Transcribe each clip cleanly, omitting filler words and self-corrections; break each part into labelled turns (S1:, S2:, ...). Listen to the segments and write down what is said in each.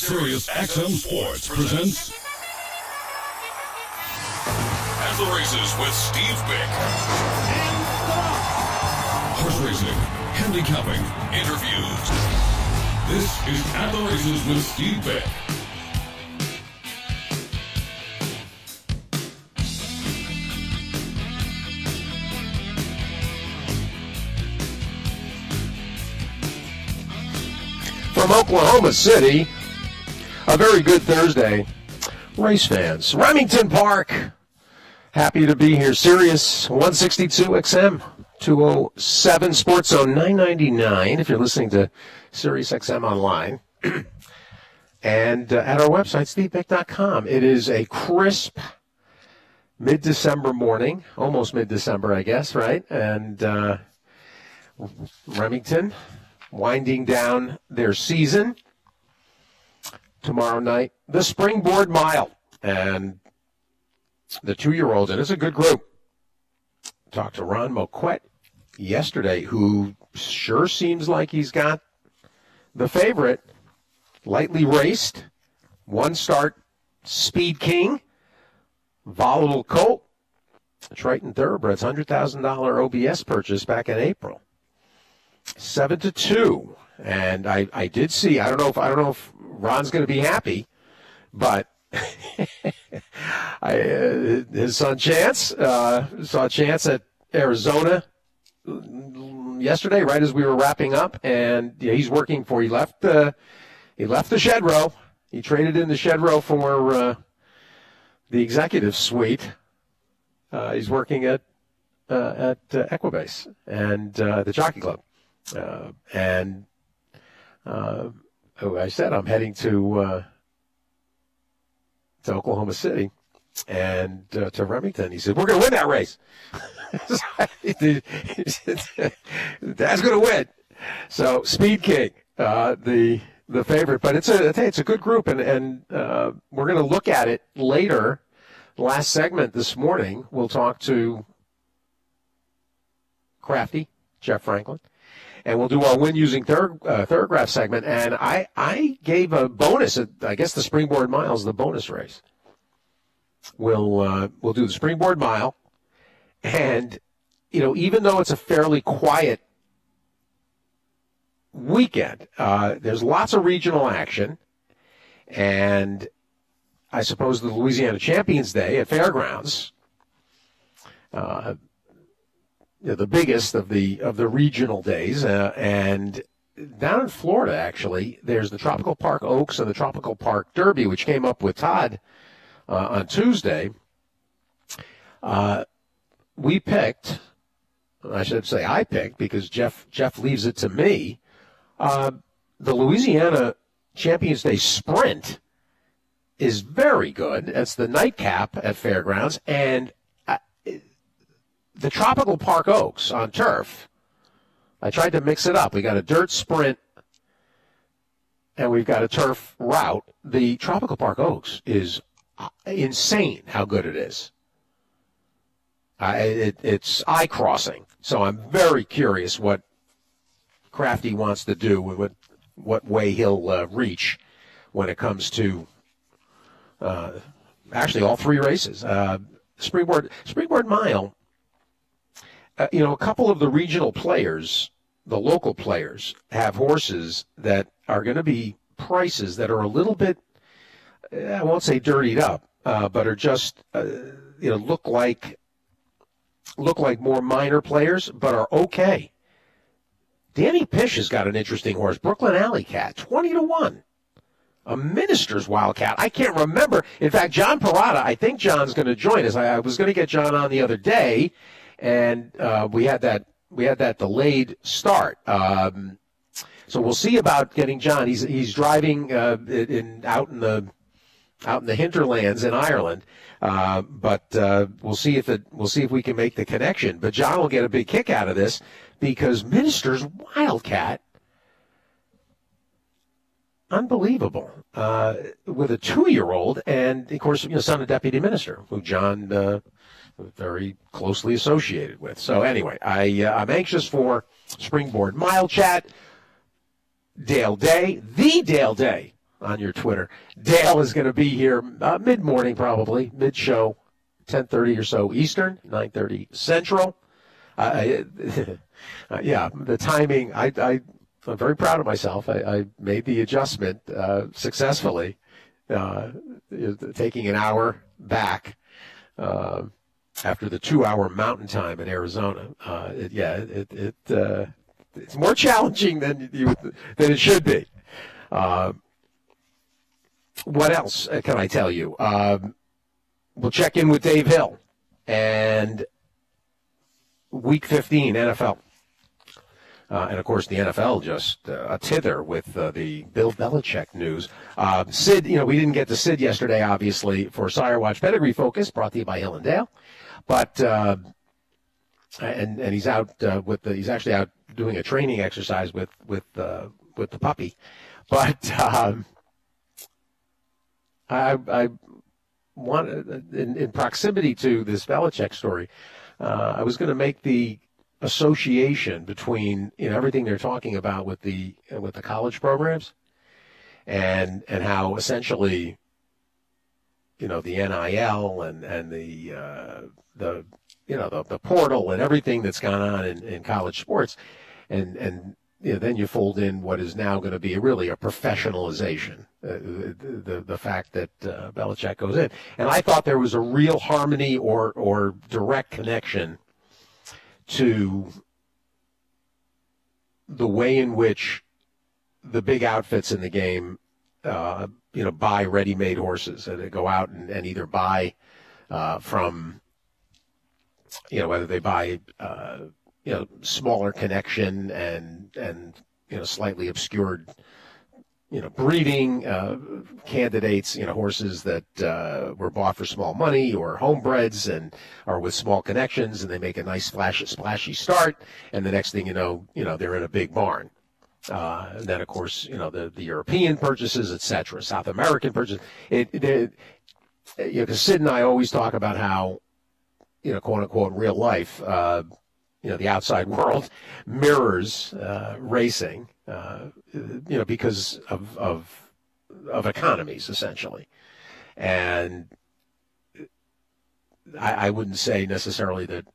S1: Sirius XM Sports presents At the Races with Steve Bick. Horse racing, handicapping, interviews. This is At the Races with Steve Bick.
S2: From Oklahoma City, a very good Thursday, race fans. Remington Park, happy to be here. Sirius 162 XM 207 Sports Zone 999 if you're listening to Sirius XM online. And at our website, stevebeck.com. It is a crisp mid-December morning, almost mid-December, I guess, right? And Remington winding down their season. Tomorrow night, the Springboard Mile. And the 2-year-olds, and it's a good group. Talked to Ron Moquett yesterday, who sure seems like he's got the favorite. Lightly raced, one-start Speed King, Volatile Colt, Triton Thoroughbreds, $100,000 OBS purchase back in April. 7-2, and I did see. I don't know if Ron's going to be happy, but his son Chance saw Chance at Arizona yesterday, right as we were wrapping up, and he's working for. He left the shed row. He traded in the shed row for the executive suite. He's working at Equibase and the Jockey Club. I said I'm heading to Oklahoma City and to Remington. He said, we're going to win that race. Dad's going to win. So Speed King, the favorite, but it's a good group, and we're going to look at it later. Last segment this morning, we'll talk to Crafty, Jeff Franklin. And we'll do our win using Thorough segment. And I gave a bonus. I guess the Springboard Mile is the bonus race. We'll do the Springboard Mile. And, even though it's a fairly quiet weekend, there's lots of regional action. And I suppose the Louisiana Champions Day at Fairgrounds, the biggest of the regional days, and down in Florida, actually, there's the Tropical Park Oaks and the Tropical Park Derby, which came up with Todd on Tuesday. We picked, I should say I picked, because Jeff leaves it to me, the Louisiana Champions Day Sprint is very good. It's the nightcap at Fairgrounds, and the Tropical Park Oaks on turf, I tried to mix it up. We got a dirt sprint, and we've got a turf route. The Tropical Park Oaks is insane how good it is. It's eye-crossing. So I'm very curious what Crafty wants to do, with what way he'll reach when it comes to actually all three races. Springboard Mile. A couple of the regional players, the local players, have horses that are going to be prices that are a little bit, I won't say dirtied up, but are just, look like more minor players, but are okay. Danny Pish has got an interesting horse, Brooklyn Alley Cat, 20-1. A Minister's Wildcat. I can't remember. In fact, John Parada, I think John's going to join us. I was going to get John on the other day, and we had that delayed start. So we'll see about getting John. He's driving out in the hinterlands in Ireland, but we'll see if we can make the connection. But John will get a big kick out of this, because Minister's Wildcat, unbelievable, with a 2-year-old, and of course, son of Deputy Minister, who John very closely associated with. So anyway, I'm anxious for Springboard Mile chat. Dale Day, the Dale Day on your Twitter. Dale is going to be here mid-morning probably, mid-show, 10:30 or so Eastern, 9:30 Central. Yeah, the timing, I'm very proud of myself. I made the adjustment successfully, taking an hour back after the 2-hour mountain time in Arizona. It's more challenging than it should be. What else can I tell you? We'll check in with Dave Hill and Week 15 NFL. And, of course, the NFL just a tither with the Bill Belichick news. Sid, we didn't get to Sid yesterday, obviously, for Sire Watch Pedigree Focus, brought to you by Hill and Dale. But and he's out he's actually out doing a training exercise with the puppy. But I want, in proximity to this Belichick story, I was going to make the association between everything they're talking about with the college programs, and how essentially the NIL and the portal and everything that's gone on in college sports, and then you fold in what is now going to be really a professionalization, the fact that Belichick goes in. And I thought there was a real harmony or direct connection to the way in which the big outfits in the game, buy ready-made horses, and they go out and either buy from, whether they buy, smaller connection and slightly obscured, breeding candidates, horses that were bought for small money, or homebreds and are with small connections, and they make a nice splashy start, and the next thing they're in a big barn. And then, of course, the European purchases, etc., South American purchases. Because Sid and I always talk about how, quote unquote, real life, the outside world mirrors racing, because of economies, essentially. And I wouldn't say necessarily that,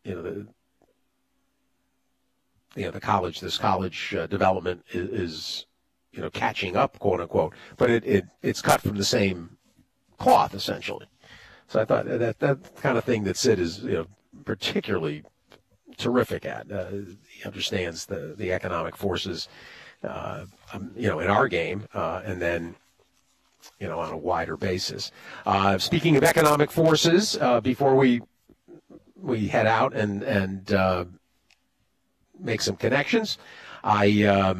S2: this college development is catching up, quote unquote, but it's cut from the same cloth, essentially. So I thought that kind of thing that Sid is particularly terrific at. He understands the economic forces, in our game, and then, on a wider basis. Speaking of economic forces, before we head out and make some connections, I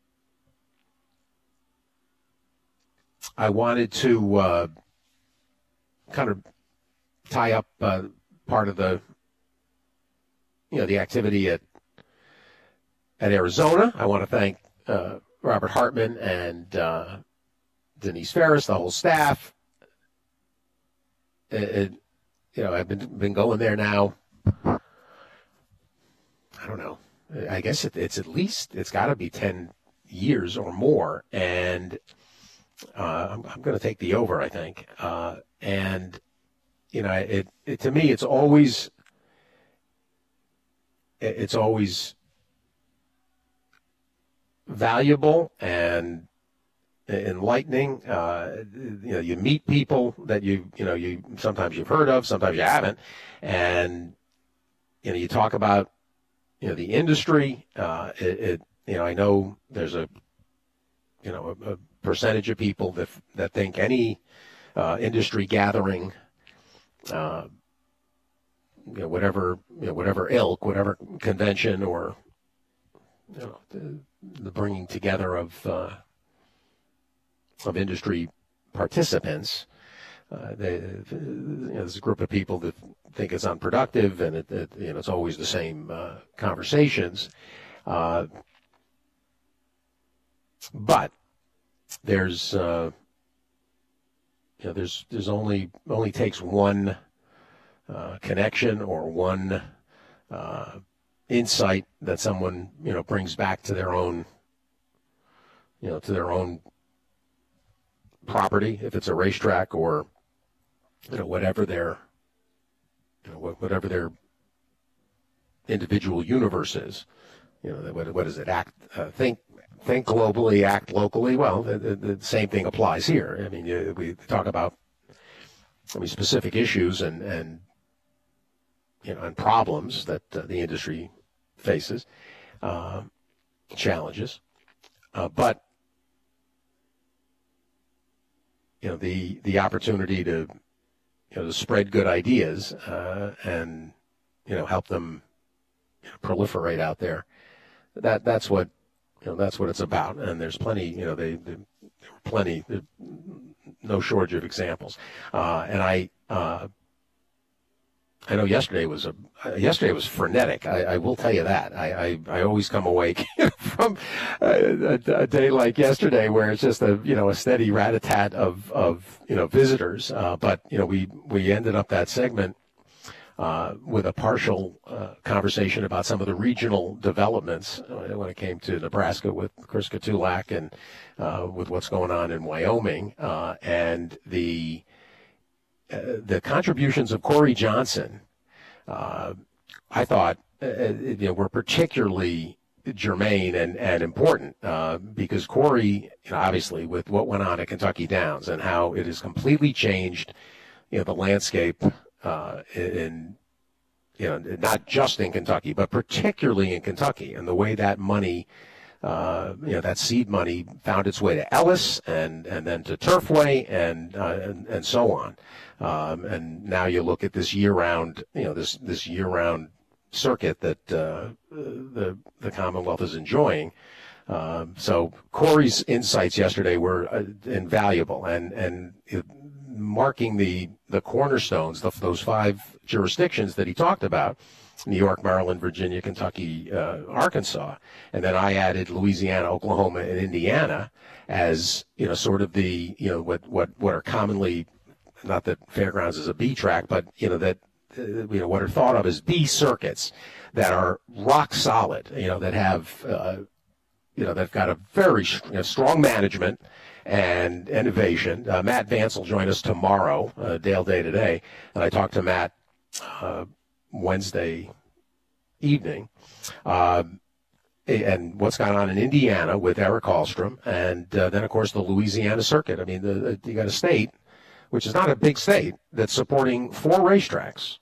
S2: wanted to kind of tie up part of the the activity at Arizona. I want to thank Robert Hartman and Denise Ferris, the whole staff. I've been going there now. I don't know. I guess it's at least, it's got to be 10 years or more, and I'm going to take the over, I think. And to me, it's always valuable and enlightening. You meet people that you sometimes you've heard of, sometimes you haven't, and you talk about the industry. I know there's a percentage of people that think any industry gathering, whatever ilk, whatever convention, or the bringing together of industry participants, there's a group of people that think it's unproductive, and it's always the same conversations. But there's only takes one connection or one insight that someone brings back to their own property, if it's a racetrack or whatever their whatever their individual universe is. What is it? Think globally, act locally. Well, the same thing applies here. I mean, we talk about specific issues and problems that the industry faces, challenges, but the opportunity to to spread good ideas and help them proliferate out there. That's what it's about. And there's plenty. There's no shortage of examples. And I know yesterday was frenetic. I will tell you that. I always come awake from a day like yesterday where it's just a steady rat-a-tat of visitors. But we ended up that segment with a partial conversation about some of the regional developments when it came to Nebraska with Chris Katulak and with what's going on in Wyoming and the contributions of Corey Johnson, I thought, were particularly germane and important because Corey, obviously, with what went on at Kentucky Downs and how it has completely changed, the landscape in not just in Kentucky, but particularly in Kentucky, and the way that money. That seed money found its way to Ellis and then to Turfway and so on. And now you look at this year-round, this year-round circuit that the Commonwealth is enjoying. So Corey's insights yesterday were invaluable and marking the cornerstones, those 5 jurisdictions that he talked about. New York, Maryland, Virginia, Kentucky, Arkansas, and then I added Louisiana, Oklahoma, and Indiana as sort of the what are commonly, not that Fairgrounds is a B track, but that what are thought of as B circuits that are rock solid, that have they've got a very strong management and innovation. Matt Vance will join us tomorrow, Dale Day today, and I talked to Matt Wednesday evening, and what's gone on in Indiana with Eric Hallstrom, and then, of course, the Louisiana circuit. I mean, you got a state, which is not a big state, that's supporting 4 racetracks.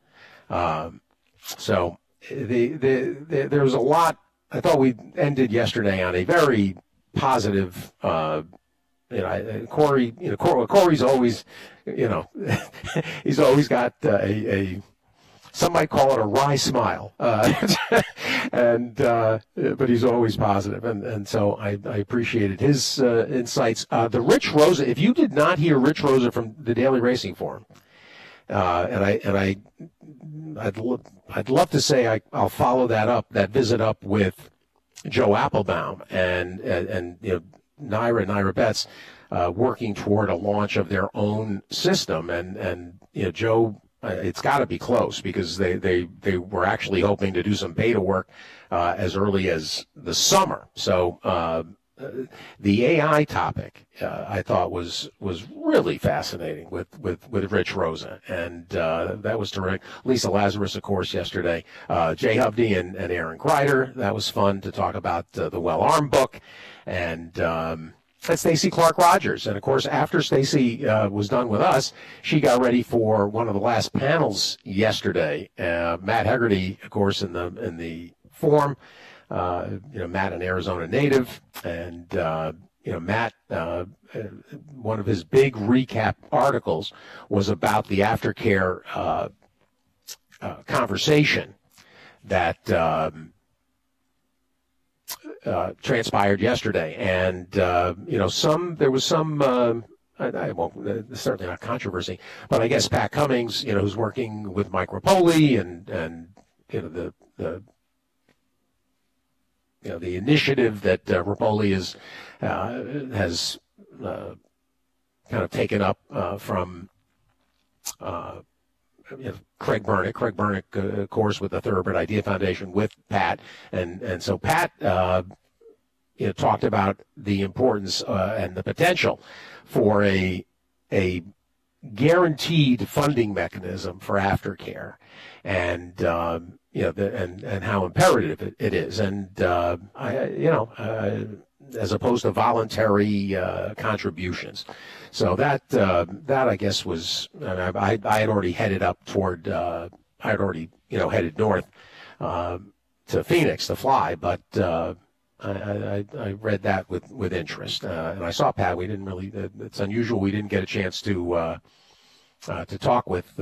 S2: So there was a lot. I thought we ended yesterday on a very positive. Corey. Corey's always, he's always got a some might call it a wry smile, and but he's always positive, and so I appreciated his insights. The Rich Rosa, if you did not hear Rich Rosa from the Daily Racing Forum, I'd love to say I'll follow that visit up with Joe Applebaum and Naira Betts working toward a launch of their own system, and Joe. It's got to be close because they were actually hoping to do some beta work as early as the summer. So the AI topic I thought was really fascinating with Rich Rosa, and that was terrific. Lisa Lazarus, of course, yesterday. Jay Hovde and Aaron Greider. That was fun to talk about the Well-Armed book, and Stacey Clark Rogers. And, of course, after Stacey was done with us, she got ready for one of the last panels yesterday. Matt Hegarty, of course, in the forum, Matt, an Arizona native, and, Matt, one of his big recap articles was about the aftercare conversation that transpired yesterday, and there was some. I won't. Certainly not controversy, but I guess Pat Cummings, who's working with Mike Rapoli, and the initiative that Rapoli has kind of taken up from. Craig Bernick. Craig Bernick, of course, with the Thoroughbred Idea Foundation with Pat. And so Pat talked about the importance and the potential for a guaranteed funding mechanism for aftercare, and and how imperative it is, and as opposed to voluntary contributions. So that I guess was I had already headed up toward I had already headed north to Phoenix to fly, but I read that with interest, and I saw Pat. We didn't really. It's unusual we didn't get a chance to talk with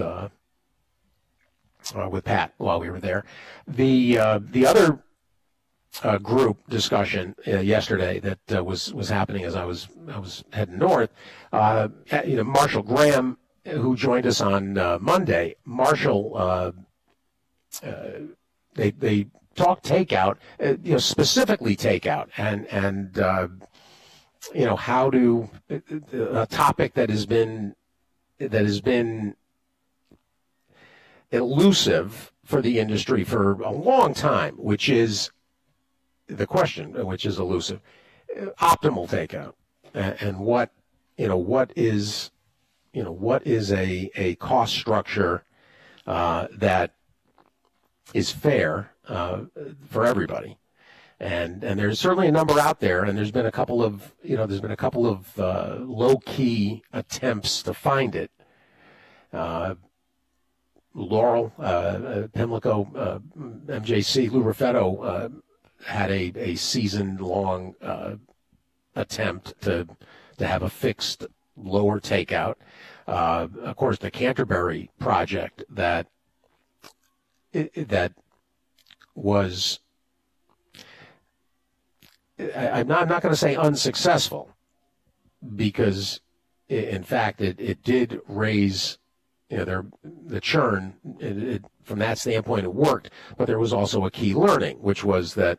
S2: Pat while we were there. The other group discussion yesterday that was happening as I was heading north. Marshall Graham, who joined us on Monday. Marshall, they talk takeout, specifically takeout, and how to a topic that has been elusive for the industry for a long time, which is the question, which is elusive, optimal takeout, and what is a cost structure that is fair for everybody, and there's certainly a number out there, and there's been a couple of low key attempts to find it. Laurel, Pimlico, MJC, Lou Raffetto had a season-long attempt to have a fixed lower takeout. Of course, the Canterbury project that was, I'm not going to say unsuccessful, because in fact it did raise the churn. From that standpoint, it worked, but there was also a key learning, which was that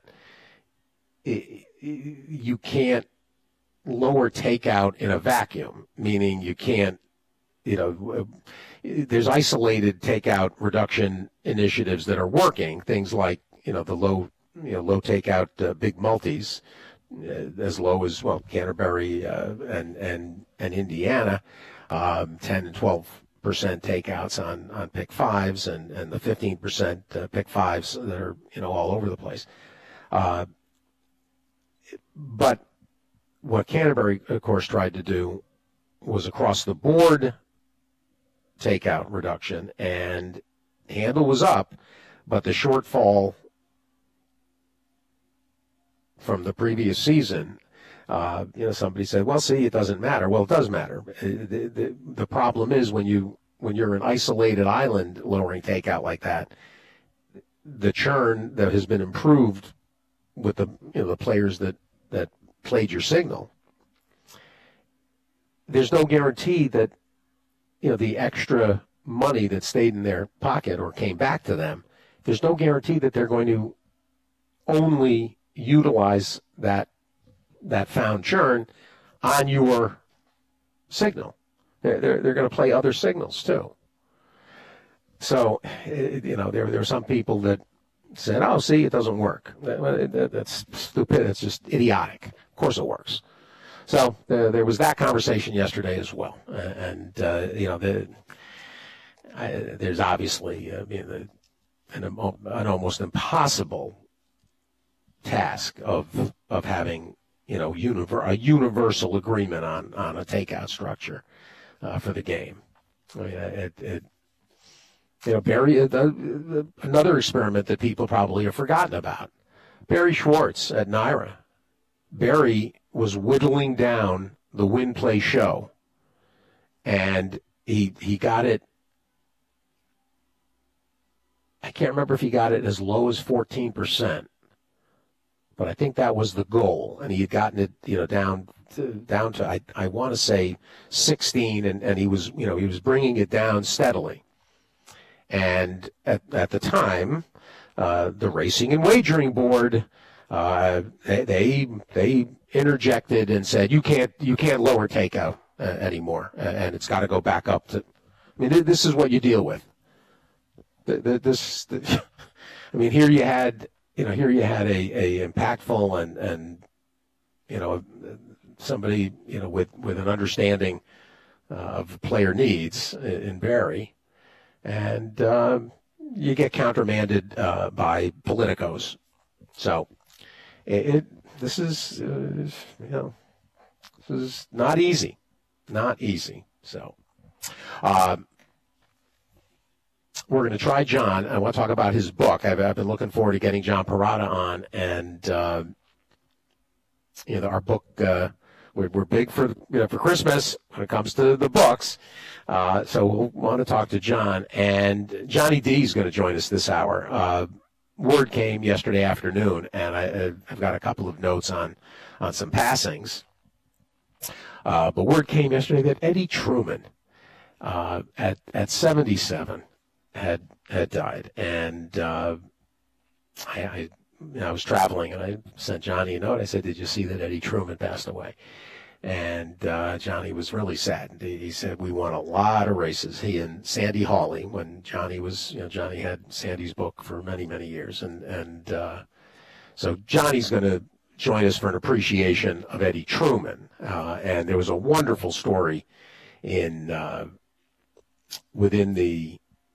S2: you can't lower takeout in a vacuum, meaning you can't, there's isolated takeout reduction initiatives that are working, things like, the low takeout big multis, as low as, Canterbury and Indiana, 10 and 12% takeouts on pick fives, and the 15% pick fives that are all over the place. But what Canterbury, of course, tried to do was across the board takeout reduction, and handle was up, but the shortfall from the previous season, somebody said, well, see, it doesn't matter. Well, it does matter. The problem is when you're an isolated island lowering takeout like that, the churn that has been improved with the players that played your signal, there's no guarantee that the extra money that stayed in their pocket or came back to them, there's no guarantee that they're going to only utilize that found churn on your signal. They're going to play other signals too. So, there were some people that said, "Oh, see, it doesn't work. That's stupid. It's just idiotic. Of course it works." So there was that conversation yesterday as well, and there's obviously an almost impossible task of having a universal agreement on a takeout structure for the game. I mean, Barry, another experiment that people probably have forgotten about. Barry Schwartz at NYRA. Barry was whittling down the win play show, and he got it. I can't remember if he got it as low as 14%, but I think that was the goal, and he had gotten it down to I want to say 16, and he was bringing it down steadily. And at the time, the Racing and Wagering Board, they interjected and said, you can't lower takeout anymore, and it's got to go back up to. I mean, this is what you deal with. Here you had a impactful and somebody, with an understanding of player needs in Barry. And you get countermanded by politicos. So this is not easy. Not easy. So we're going to try John. I want to talk about his book. I've been looking forward to getting John Parada on. And, our book, we're big for Christmas when it comes to the books. So we'll want to talk to John. And Johnny D is going to join us this hour. Word came yesterday afternoon, and I've got a couple of notes on some passings. But word came yesterday that Eddie Truman, at 77, had died. And I was traveling, and I sent Johnny a note. I said, "Did you see that Eddie Truman passed away?" And Johnny was really sad. He said, "We won a lot of races." He and Sandy Hawley, when Johnny was, Johnny had Sandy's book for many, many years. And so Johnny's going to join us for an appreciation of Eddie Truman. And there was a wonderful story within the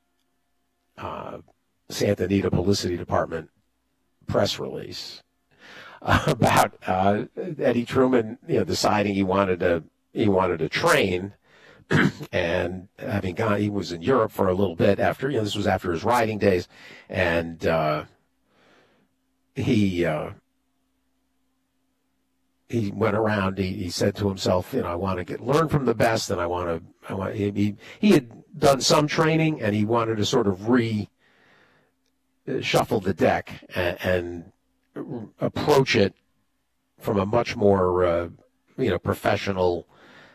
S2: Santa Anita Publicity Department press release about Eddie Truman, deciding he wanted to train, and having gone, he was in Europe for a little bit after, this was after his riding days, and he went around. He said to himself, I want to learn from the best, and he had done some training, and he wanted to sort of shuffle the deck and approach it from a much more, professional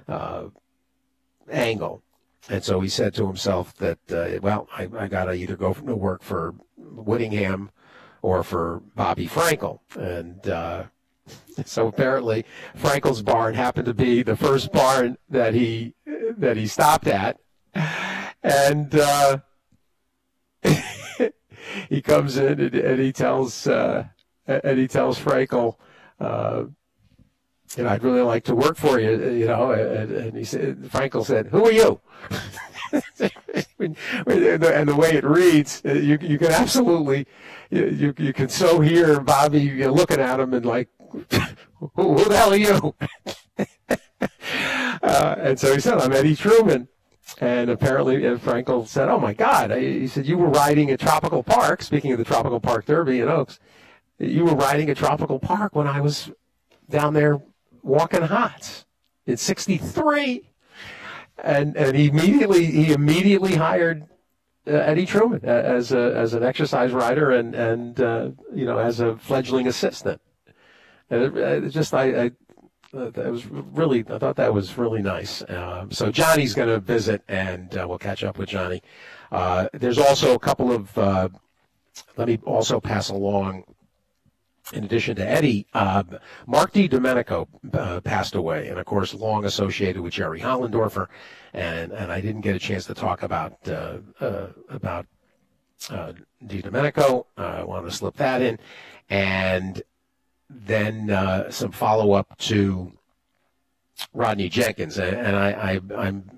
S2: angle. And so he said to himself that, I got to either go to work for Whittingham or for Bobby Frankel. And so apparently Frankel's barn happened to be the first barn that he stopped at. And he comes in and he tells Frankel, I'd really like to work for you, and he said, Frankel said, "Who are you?" And the way it reads, you can absolutely, you can so hear Bobby looking at him and like, who the hell are you? And so he said, "I'm Eddie Truman." And apparently Frankel said, "Oh, my God." He said, "You were riding at Tropical Park," speaking of the Tropical Park Derby in Oaks, "you were riding at Tropical Park when I was down there walking hots in '63. And he immediately hired Eddie Truman as an exercise rider and as a fledgling assistant. And I thought that was really nice. So Johnny's going to visit, and we'll catch up with Johnny. There's also a couple of, let me also pass along, in addition to Eddie, Mark DiDomenico passed away, and of course long associated with Jerry Hollendorfer, and I didn't get a chance to talk about DiDomenico. I wanted to slip that in, and then some follow-up to Rodney Jenkins, and I'm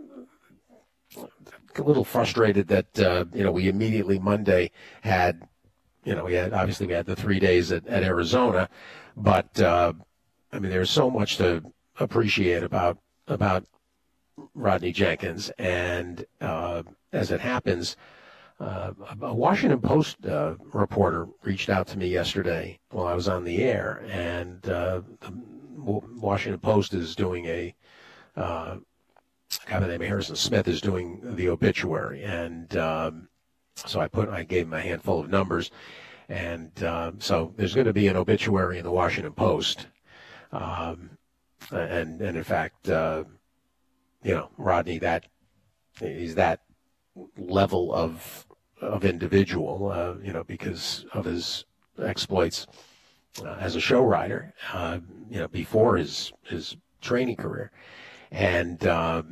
S2: a little frustrated that we immediately Monday had. We had the 3 days at Arizona, but there's so much to appreciate about Rodney Jenkins, and as it happens, a Washington Post reporter reached out to me yesterday while I was on the air, and the Washington Post is doing a guy by the name of Harrison Smith is doing the obituary, and so I gave him a handful of numbers, and so there's going to be an obituary in the Washington Post, and in fact, Rodney, he's that level of individual, because of his exploits as a show rider, before his training career, and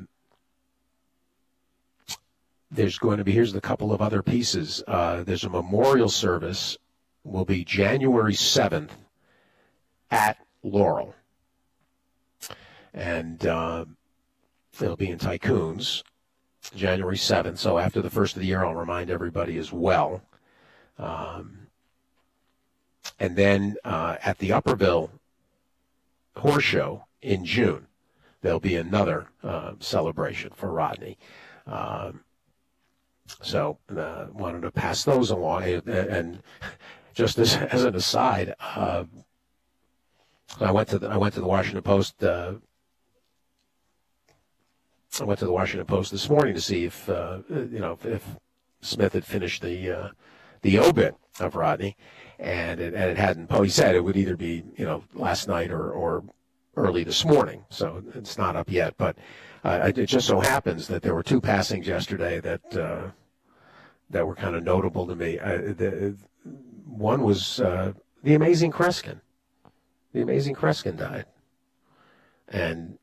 S2: here's a couple of other pieces. There's a memorial service, will be January 7th at Laurel. And it'll be in Tycoons, January 7th. So after the first of the year, I'll remind everybody as well. And then at the Upperville Horse Show in June, there'll be another celebration for Rodney. So wanted to pass those along. And just as an aside, I went to the Washington Post. I went to the Washington Post this morning to see if if Smith had finished the obit of Rodney, and it hadn't. He said it would either be last night or early this morning, so it's not up yet. But it just so happens that there were two passings yesterday that were kind of notable to me. One was the Amazing Kreskin. The Amazing Kreskin died, and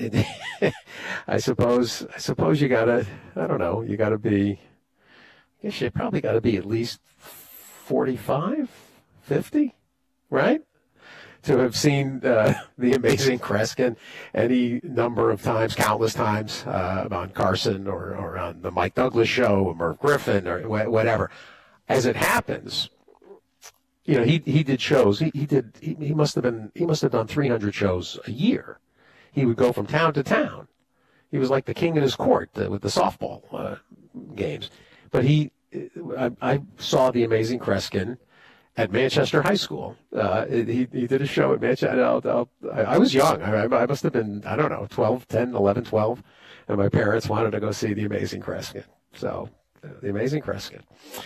S2: I suppose you gotta. I don't know. You gotta be. I guess you probably got to be at least 45, 50, right? To have seen the Amazing Kreskin any number of times, countless times, on Carson or on the Mike Douglas show or Merv Griffin or whatever. As it happens, he did shows. He must have done 300 shows a year. He would go from town to town. He was like the king in his court with the softball games. But I saw the Amazing Kreskin at Manchester High School. He did a show at Manchester. I was young. I must have been, 10, 11, 12. And my parents wanted to go see the Amazing Kreskin. So, the Amazing Kreskin.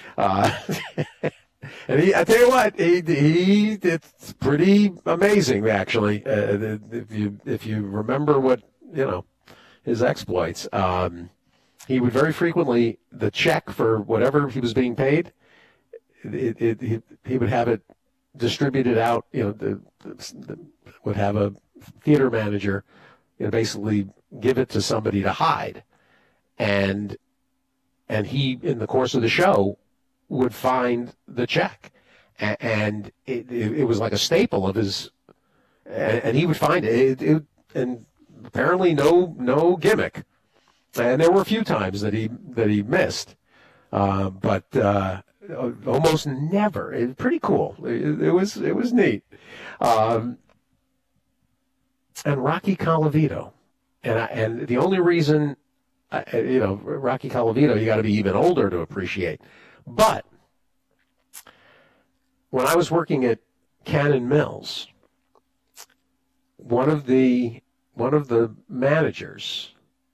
S2: And I tell you what, it's pretty amazing, actually. If you remember what, his exploits. He would very frequently, the check for whatever he was being paid, he would have it distributed out. Would have a theater manager, basically give it to somebody to hide, and he, in the course of the show, would find the check, and it was like a staple of his, and he would find it, and apparently no gimmick. And there were a few times that he missed, but almost never. It was pretty cool. It was neat. And Rocky Colavito, and the only reason, Rocky Colavito, you got to be even older to appreciate. But when I was working at Cannon Mills, one of the managers,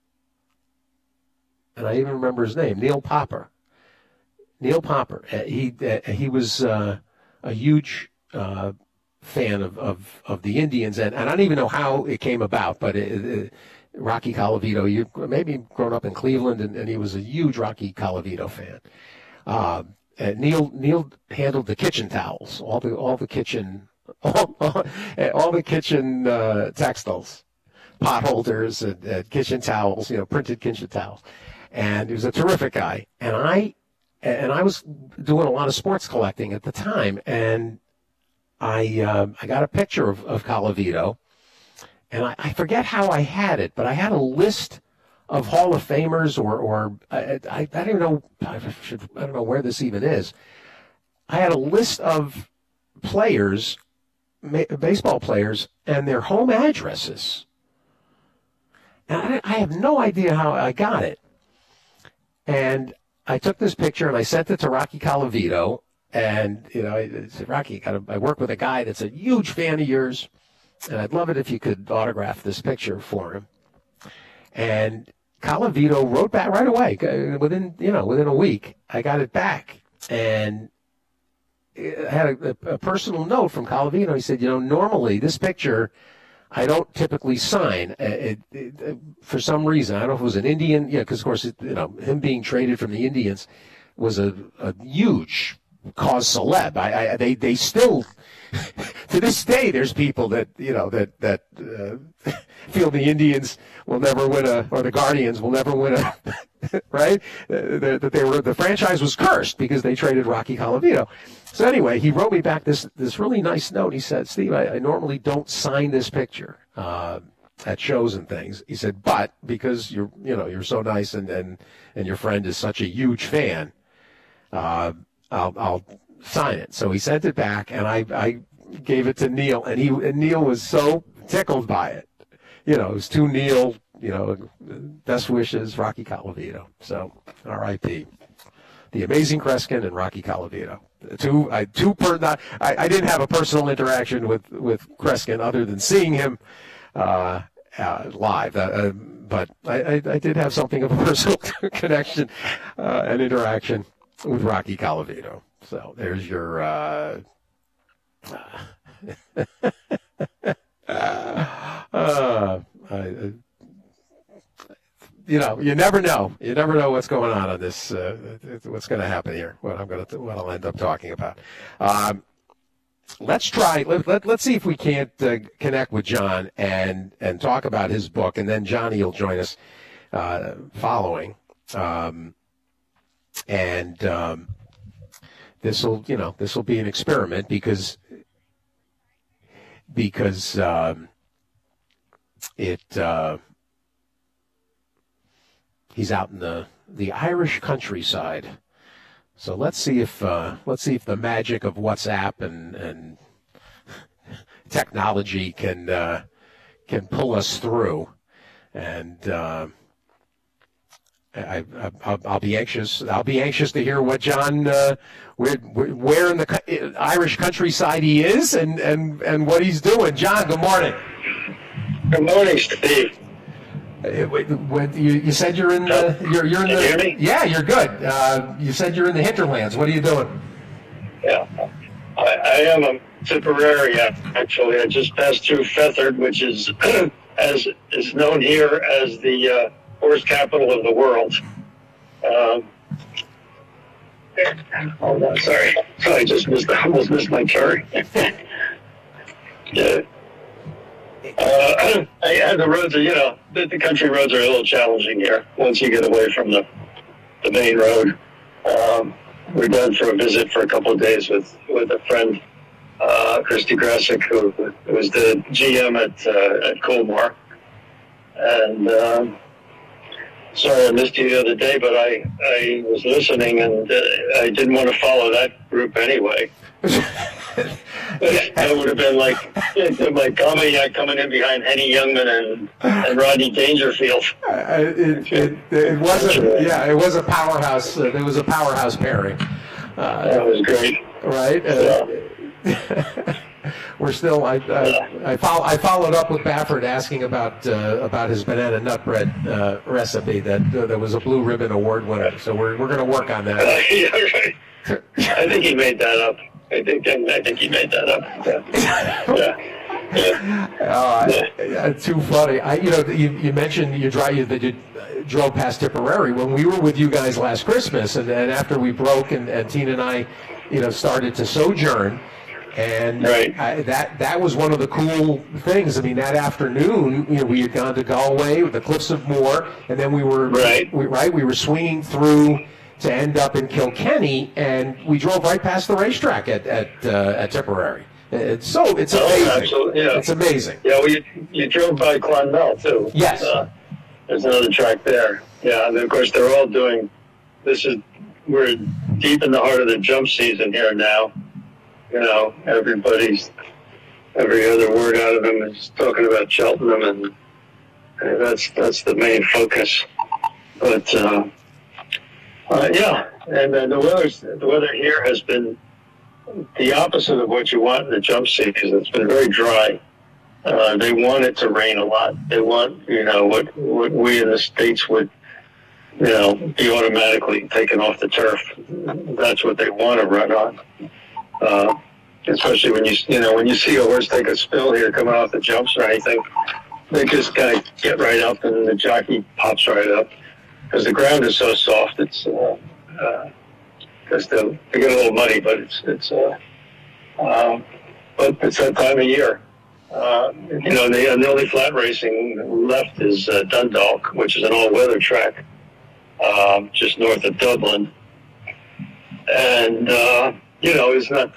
S2: and I even remember his name, Neil Popper. Neil Popper. He was a huge fan of the Indians, and I don't even know how it came about, but Rocky Colavito, you maybe grown up in Cleveland, and he was a huge Rocky Colavito fan. Neil handled the kitchen towels, all the kitchen textiles, pot holders and kitchen towels, printed kitchen towels. And he was a terrific guy. And I was doing a lot of sports collecting at the time, and I got a picture of Colavito, and I forget how I had it, but I had a list of Hall of Famers, or I don't even know. I don't know where this even is. I had a list of players, baseball players, and their home addresses. And I have no idea how I got it. And I took this picture and I sent it to Rocky Colavito. And, I said, Rocky, I work with a guy that's a huge fan of yours, and I'd love it if you could autograph this picture for him. And Colavito wrote back right away. Within a week, I got it back. And I had a personal note from Colavito. He said, normally this picture I don't typically sign for some reason. I don't know if it was an Indian, because of course, him being traded from the Indians was a huge cause celeb. They still, to this day, there's people that feel the Indians will never win or the Guardians will never win right? That the franchise was cursed because they traded Rocky Colavito. So anyway, he wrote me back this really nice note. He said, "Steve, I normally don't sign this picture at shows and things." He said, "But because you're so nice and your friend is such a huge fan, I'll sign it." So he sent it back, and I gave it to Neil, and Neil was so tickled by it. It was to Neil, best wishes, Rocky Colavito. So, R.I.P. The Amazing Kreskin and Rocky Colavito. I didn't have a personal interaction with Kreskin other than seeing him live, but I did have something of a personal connection and interaction with Rocky Colavito. So there's your. You never know. You never know what's going on this. What's going to happen here? What I'll end up talking about. Let's try. Let's see if we can't connect with John and talk about his book, and then Johnny will join us following. This will be an experiment because he's out in the Irish countryside. So let's see if the magic of WhatsApp and technology can pull us through. And I'll be anxious. I'll be anxious to hear what John where in the Irish countryside he is and what he's doing. John, good morning.
S3: Good morning, Steve.
S2: You said you're in the you're in
S3: Can
S2: the
S3: you hear me?
S2: Yeah, you're good. You said you're in the hinterlands. What are you doing?
S3: Yeah, I am a Tipperary, actually. I just passed through Fethard, which is as is known here as the horse capital of the world. Hold on, sorry. I almost missed my turn. Yeah. The roads are, the country roads are a little challenging here once you get away from the main road. We're done for a visit for a couple of days with a friend, Christy Grasick, who was the GM at Colmar. And sorry I missed you the other day, but I was listening and I didn't want to follow that group anyway. That would have been like Comey coming in behind Henny Youngman and Rodney Dangerfield.
S2: It wasn't. Yeah, it was a powerhouse. There was a powerhouse pairing.
S3: That was great.
S2: Right. We're still. I followed up with Baffert asking about his banana nut bread recipe that was a Blue Ribbon Award winner. So we're going to work on that.
S3: Yeah, right. I think he made that up. I think he made that up. Yeah.
S2: Too funny. You mentioned that you drove past Tipperary when we were with you guys last Christmas, and after we broke and Tina and I, started to sojourn, and
S3: right.
S2: That was one of the cool things. I mean, that afternoon, we had gone to Galway with the Cliffs of Moher, and then we were we were swinging through to end up in Kilkenny, and we drove right past the racetrack at Tipperary. It's amazing.
S3: Absolutely, yeah.
S2: It's amazing.
S3: Yeah, well, you drove by Clonmel too.
S2: Yes.
S3: There's another track there. Yeah, and of course they're all doing. We're deep in the heart of the jump season here now. Every other word out of them is talking about Cheltenham, and that's the main focus. But yeah, and the weather here has been the opposite of what you want in the jump season. It's been very dry. They want it to rain a lot. They want, what we in the States would, be automatically taken off the turf. That's what they want to run on. Especially when you see a horse take a spill here coming off the jumps or anything, they just kind of get right up and the jockey pops right up because the ground is so soft. It's because they get a little muddy, but but it's that time of year. The only flat racing left is Dundalk, which is an all-weather track just north of Dublin. And, it's not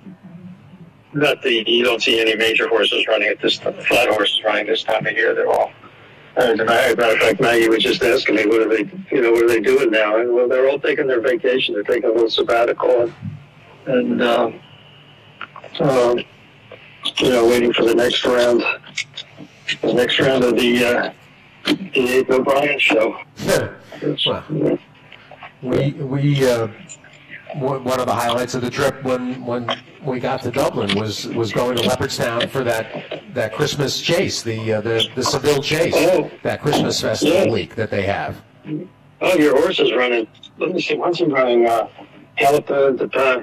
S3: you don't see any major horses running at this time, flat horses running this time of year. They're all, as a matter of fact, Maggie was just asking me, what are they doing now? And, well, they're all taking their vacation. They're taking a little sabbatical and waiting for the next round of the Aidan O'Brien show.
S2: Well, one of the highlights of the trip when we got to Dublin was going to Leopardstown for that Christmas chase, the Seville chase, that Christmas festival week that they have.
S3: Oh, your horse is running. Let me see. Once he's running Galopin de Pin.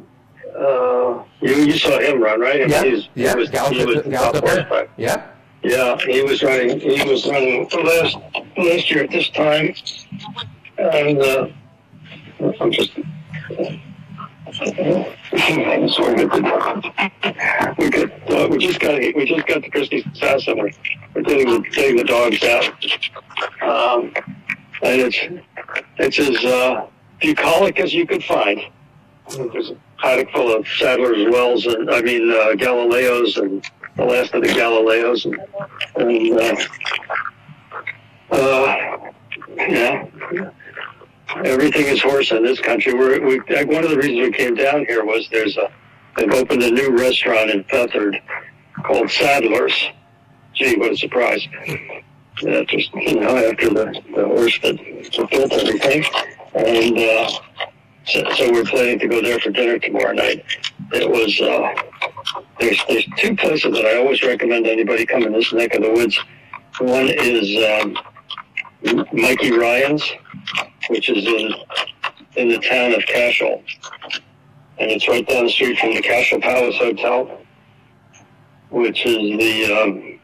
S3: You saw him run, right?
S2: Yeah,
S3: he was
S2: Galopin. Yeah.
S3: Yeah, he was running last year at this time, and I'm just. We just got to Christie's house and we're getting the dogs out, and it's as bucolic as you could find. There's a paddock full of Sadler's Wells and Galileos and the last of the Galileos everything is horse in this country. One of the reasons we came down here was they've opened a new restaurant in Pethard called Sadler's. Gee, what a surprise! Just after the horse that built everything, and so we're planning to go there for dinner tomorrow night. It was there's two places that I always recommend anybody come in this neck of the woods. One is Mikey Ryan's, which is in the town of Cashel, and it's right down the street from the Cashel Palace Hotel, which is the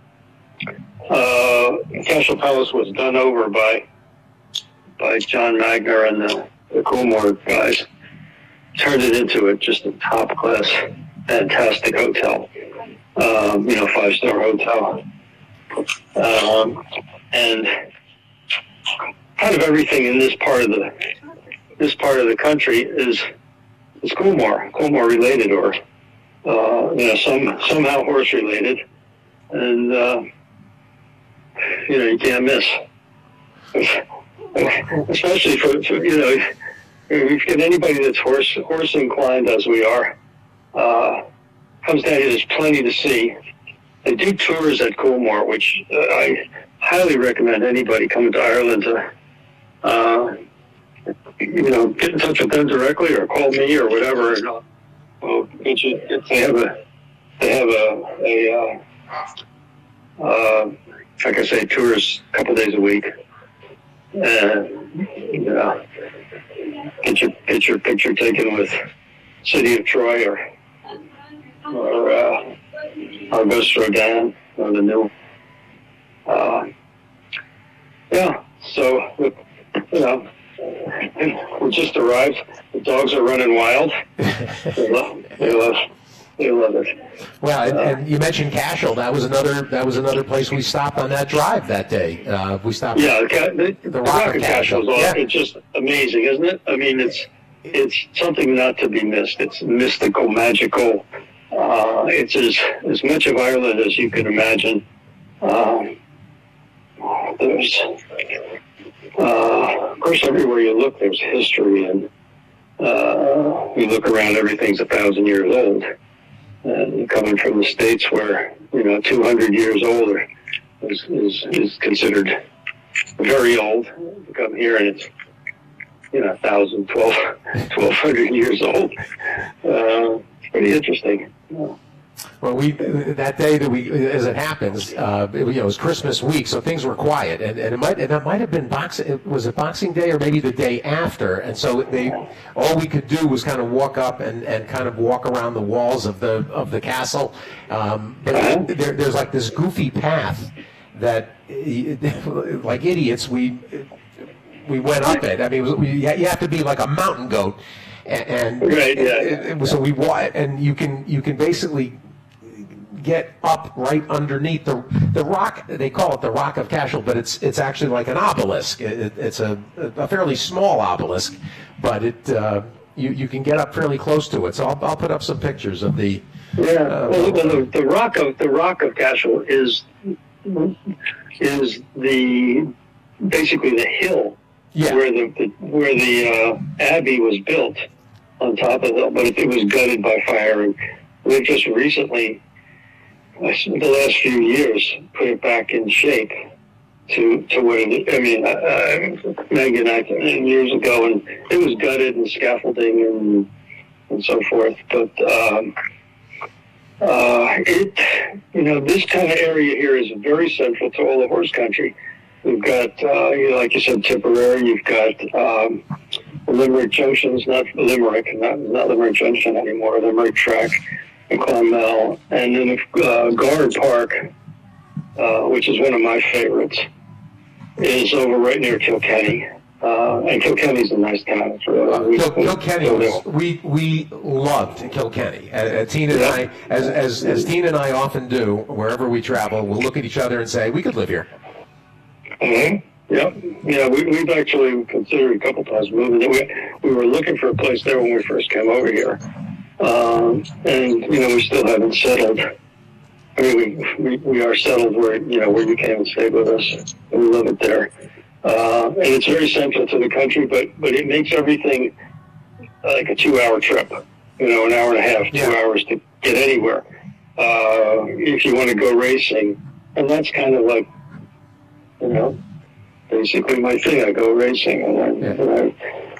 S3: Cashel Palace was done over by John Magner and the Coolmore guys. Turned it into just a top class, fantastic hotel, 5-star hotel, and kind of everything in this part of the country is Coolmore related, or somehow horse related, and you can't miss, especially for if you get anybody that's horse inclined as we are, comes down here. There's plenty to see. They do tours at Coolmore, which I highly recommend anybody coming to Ireland to get in touch with them directly or call me or whatever. And they have like I say, tours a couple days a week, and get your picture taken with City of Troy or Auguste Rodin or the new. So we just arrived. The dogs are running wild. They love it.
S2: Well, and you mentioned Cashel. That was another place we stopped on that drive that day. We stopped.
S3: Yeah, the Rock of Cashel. It's just amazing, isn't it? I mean, it's something not to be missed. It's mystical, magical. It's as much of Ireland as you can imagine. There's, of course, everywhere you look, there's history, and you look around, everything's 1,000 years old. And coming from the States, where 200 years old is considered very old, you come here and it's 1,000, 1,200 years old. It's pretty interesting.
S2: Well, that day that as it happens, it was Christmas week, so things were quiet, and it might have been Was it Boxing Day or maybe the day after? And so all we could do was kind of walk up and kind of walk around the walls of the castle. But there's like this goofy path that, like idiots, we we went up it. I mean, you have to be like a mountain goat, and
S3: right, yeah.
S2: So and you can basically get up right underneath the rock. They call it the Rock of Cashel, but it's actually like an obelisk. It's a fairly small obelisk, but you can get up fairly close to it. So I'll put up some pictures of the.
S3: Yeah, the Rock of Cashel is basically the hill where the abbey was built on top of it, but it was gutted by fire, and they've just recently, the last few years, put it back in shape to what it. I mean, Meg and I years ago, and it was gutted and scaffolding and so forth, but. This kind of area here is very central to all the horse country. We've got, like you said, Tipperary. You've got Limerick Junction's not Limerick Junction anymore. Limerick Track and Clonmel, and then Guard Park, which is one of my favorites, is over right near Kilkenny. And Kilkenny's a nice town.
S2: Kilkenny we loved Kilkenny. Tina and I, as Tina and I often do, wherever we travel, we'll look at each other and say, we could live here.
S3: Mm-hmm. Yep. Yeah, we've actually considered a couple times moving. We were looking for a place there when we first came over here. And, we still haven't settled. I mean, we are settled where you came and stayed with us. And we love it there. And it's very central to the country, but it makes everything like a 2-hour trip, an hour and a half, 2 hours to get anywhere. If you want to go racing, and that's kind of like, basically my thing. I go racing, and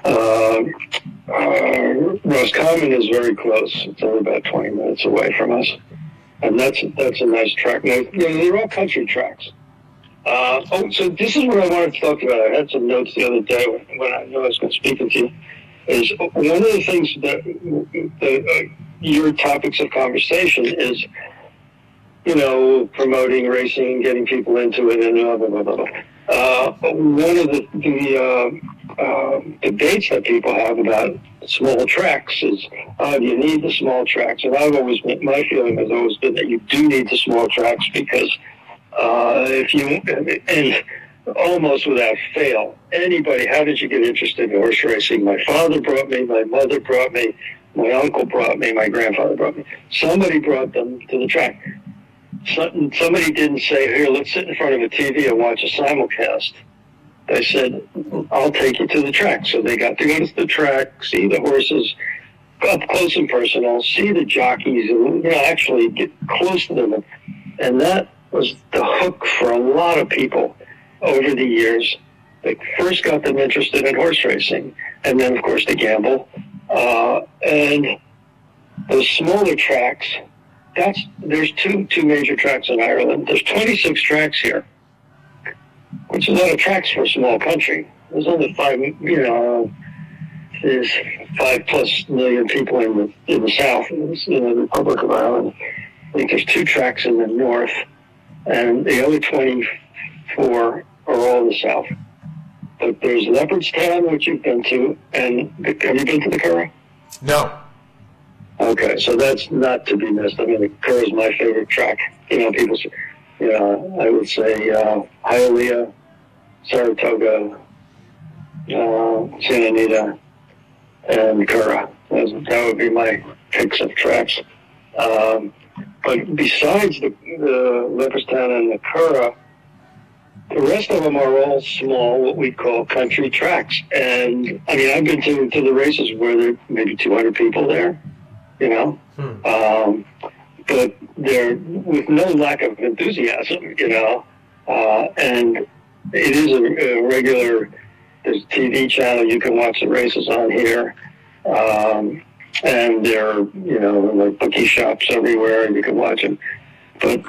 S3: Roscommon is very close. It's only about 20 minutes away from us, and that's a nice track. Now, they're all country tracks. So this is what I wanted to talk about. I had some notes the other day when I knew I was going to speak with you. Is one of the things that your topics of conversation is, promoting racing, getting people into it, and blah, blah, blah, blah. One of the debates that people have about small tracks is, do you need the small tracks? And my feeling has always been that you do need the small tracks because and almost without fail, anybody, how did you get interested in horse racing? My father brought me, my mother brought me, my uncle brought me, my grandfather brought me. Somebody brought them to the track. Somebody didn't say, here, let's sit in front of a TV and watch a simulcast. They said, I'll take you to the track. So they got to go to the track, see the horses up close and personal, see the jockeys, and actually get close to them. And that was the hook for a lot of people over the years. They first got them interested in horse racing, and then, of course, the gamble. And those smaller tracks, there's two major tracks in Ireland. There's 26 tracks here, which is a lot of tracks for a small country. There's only there's 5+ million people in the south, in the Republic of Ireland. I think there's 2 tracks in the north, and the other 24 are all in the south. But there's Leopardstown, which you've been to, and have you been to the Curragh?
S2: No.
S3: Okay, so that's not to be missed. I mean, the Curragh is my favorite track. People, I would say Hialeah, Saratoga, Santa Anita, and Curragh. That would be my picks of tracks. But besides the Leopardstown and the Curragh, the rest of them are all small, what we call country tracks. And, I mean, I've been to the races where there are maybe 200 people there, but they're with no lack of enthusiasm, and it is a regular, there's a TV channel you can watch the races on here. And there are, like bookie shops everywhere, and you can watch them. But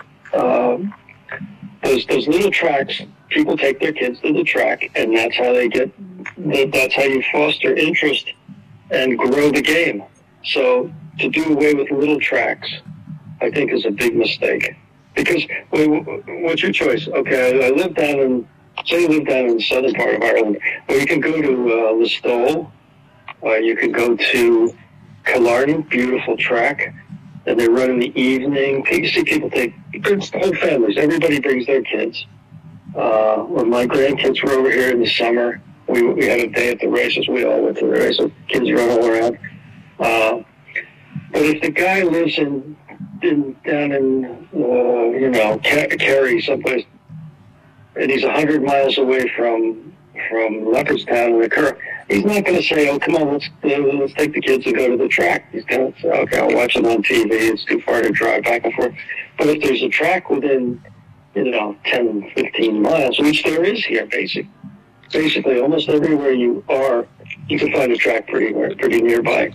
S3: those little tracks, people take their kids to the track, and that's how that's how you foster interest and grow the game. So to do away with little tracks, I think, is a big mistake. Because what's your choice? Okay, I live down say you live down in the southern part of Ireland, well, you can go to Listowel, you can go to Killarney, beautiful track, and they run in the evening. You see people take whole families. Everybody brings their kids. When my grandkids were over here in the summer, we had a day at the races. We all went to the races. Kids run all around. But if the guy lives down in Kerry someplace, and he's 100 miles away from Leopardstown in the Curragh, he's not going to say, "Oh, come on, let's take the kids and go to the track." He's going to say, "Okay, I'll watch it on TV. It's too far to drive back and forth." But if there's a track within 10, 15 miles, which there is here, basically almost everywhere you are, you can find a track pretty nearby.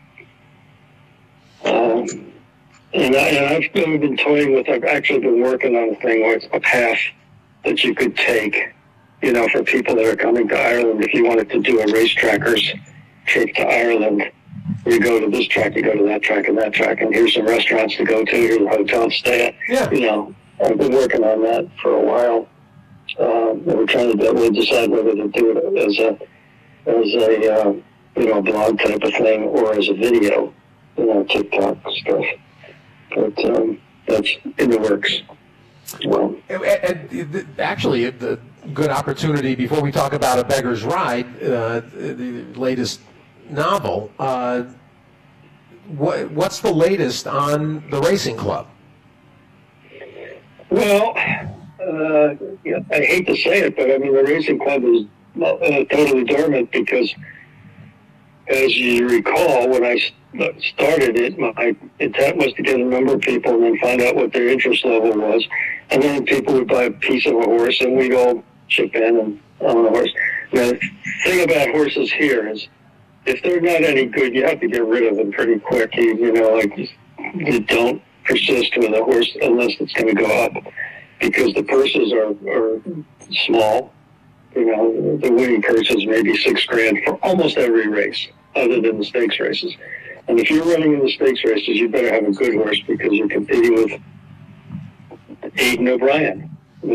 S3: And I've been toying with, I've actually been working on a thing where it's a path that you could take, for people that are coming to Ireland. If you wanted to do a racetracker's trip to Ireland, you go to this track, you go to that track and that track, and here's some restaurants to go to, here's a hotel to stay at.
S2: Yeah.
S3: I've been working on that for a while. We're trying to decide whether to do it as a blog type of thing or as a video, TikTok stuff. But that's in the works. Well,
S2: and actually, the good opportunity before we talk about A Beggar's Ride, the latest novel. What's the latest on the racing club?
S3: Well, I hate to say it, but I mean the racing club is totally dormant because, as you recall, when I started it, my intent was to get a number of people and then find out what their interest level was, and then people would buy a piece of a horse and we'd all chip in and own a horse. Now, the thing about horses here is, if they're not any good, you have to get rid of them pretty quick. You don't persist with a horse unless it's going to go up, because the purses are small. The winning purse is maybe $6,000 for almost every race, other than the stakes races. And if you're running in the stakes races, you better have a good horse, because you're competing with Aidan O'Brien,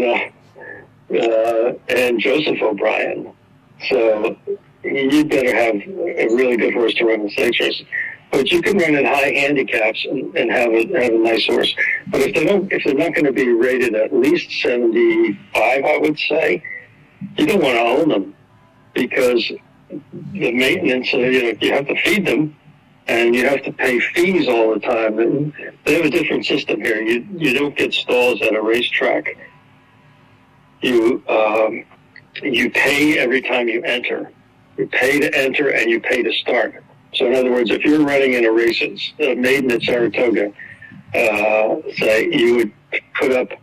S3: and Joseph O'Brien. So you better have a really good horse to run the stakes races. But you can run in high handicaps and have a nice horse. But if they're not going to be rated at least 75, I would say, you don't want to own them, because the maintenance, you have to feed them and you have to pay fees all the time. And they have a different system here. You don't get stalls at a racetrack. You pay every time you enter. You pay to enter and you pay to start. So in other words, if you're running in a race, a maiden at Saratoga, say you would put up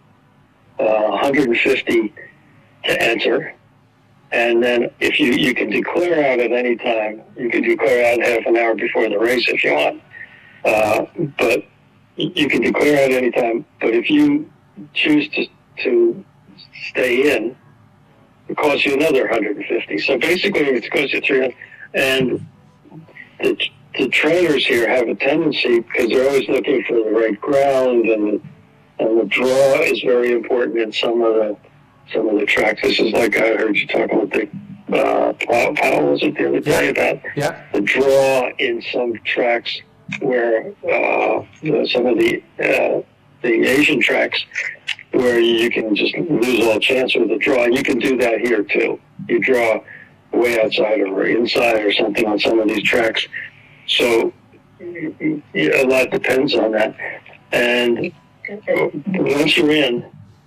S3: 150 to enter, and then if you can declare out at any time, you can declare out half an hour before the race if you want, but you can declare out any time. But if you choose to stay in, it costs you another 150. So basically, it costs you 300, and the trainers here have a tendency, because they're always looking for the right ground, and the draw is very important in some of the tracks. This is like I heard you talking with the Powell, was it the other day, about the draw in some tracks where some of the Asian tracks where you can just lose all chance with the draw. And you can do that here too. You draw way outside or inside or something on some of these tracks. So a lot depends on that. And once you're in,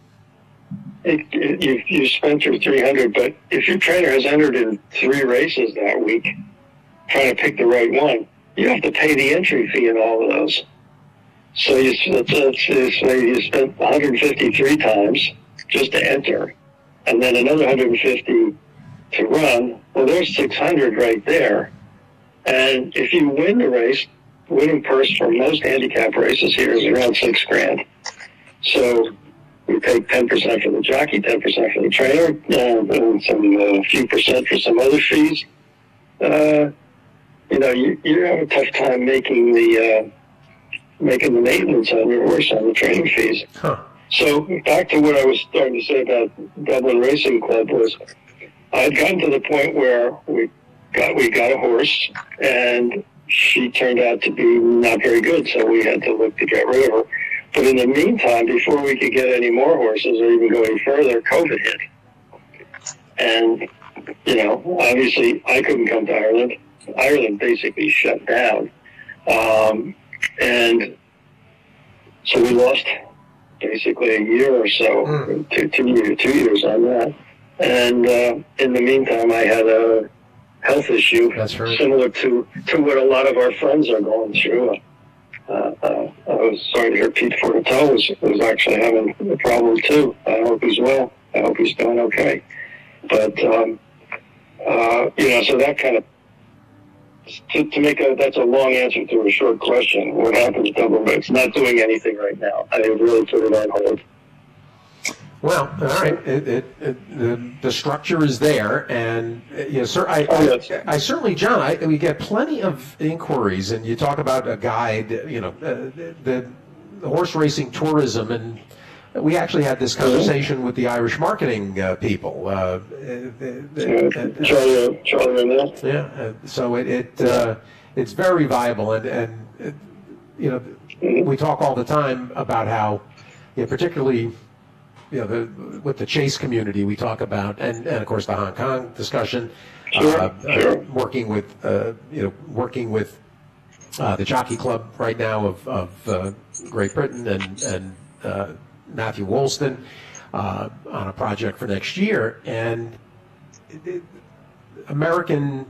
S3: you spent your 300, but if your trainer has entered in 3 races that week, trying to pick the right one, you have to pay the entry fee in all of those. So let's say you spent 153 times just to enter, and then another 150 to run. Well, there's 600 right there. And if you win the race, winning purse for most handicap races here is around $6,000. So you pay 10% for the jockey, 10% for the trainer, and some few percent for some other fees. You have a tough time making the maintenance on your horse on the training fees.
S2: Huh.
S3: So back to what I was starting to say about Dublin Racing Club was I had gotten to the point where we got a horse, and she turned out to be not very good, so we had to look to get rid of her. But in the meantime, before we could get any more horses or even go any further, COVID hit. And, you know, obviously I couldn't come to Ireland. Ireland basically shut down. And so we lost basically a year or so, 2 years on that. And in the meantime, I had a health issue similar to what a lot of our friends are going through. I was sorry to hear Pete Fortunato was actually having a problem too. I hope he's well. I hope he's doing okay. But, you know, so that kind of, that's a long answer to a short question. What happened to Dublin? It's not doing anything right now. I really put it on hold.
S2: Well, all right. The structure is there, and sir, I certainly, John, we get plenty of inquiries, and you talk about a guide, the horse racing tourism, and we actually had this conversation with the Irish marketing people.
S3: Charlie O'Neill.
S2: Yeah, so it's very viable, and we talk all the time about how, particularly. With the chase community we talk about, and of course the Hong Kong discussion, working with the Jockey Club right now of Great Britain and Matthew Woolston on a project for next year, and American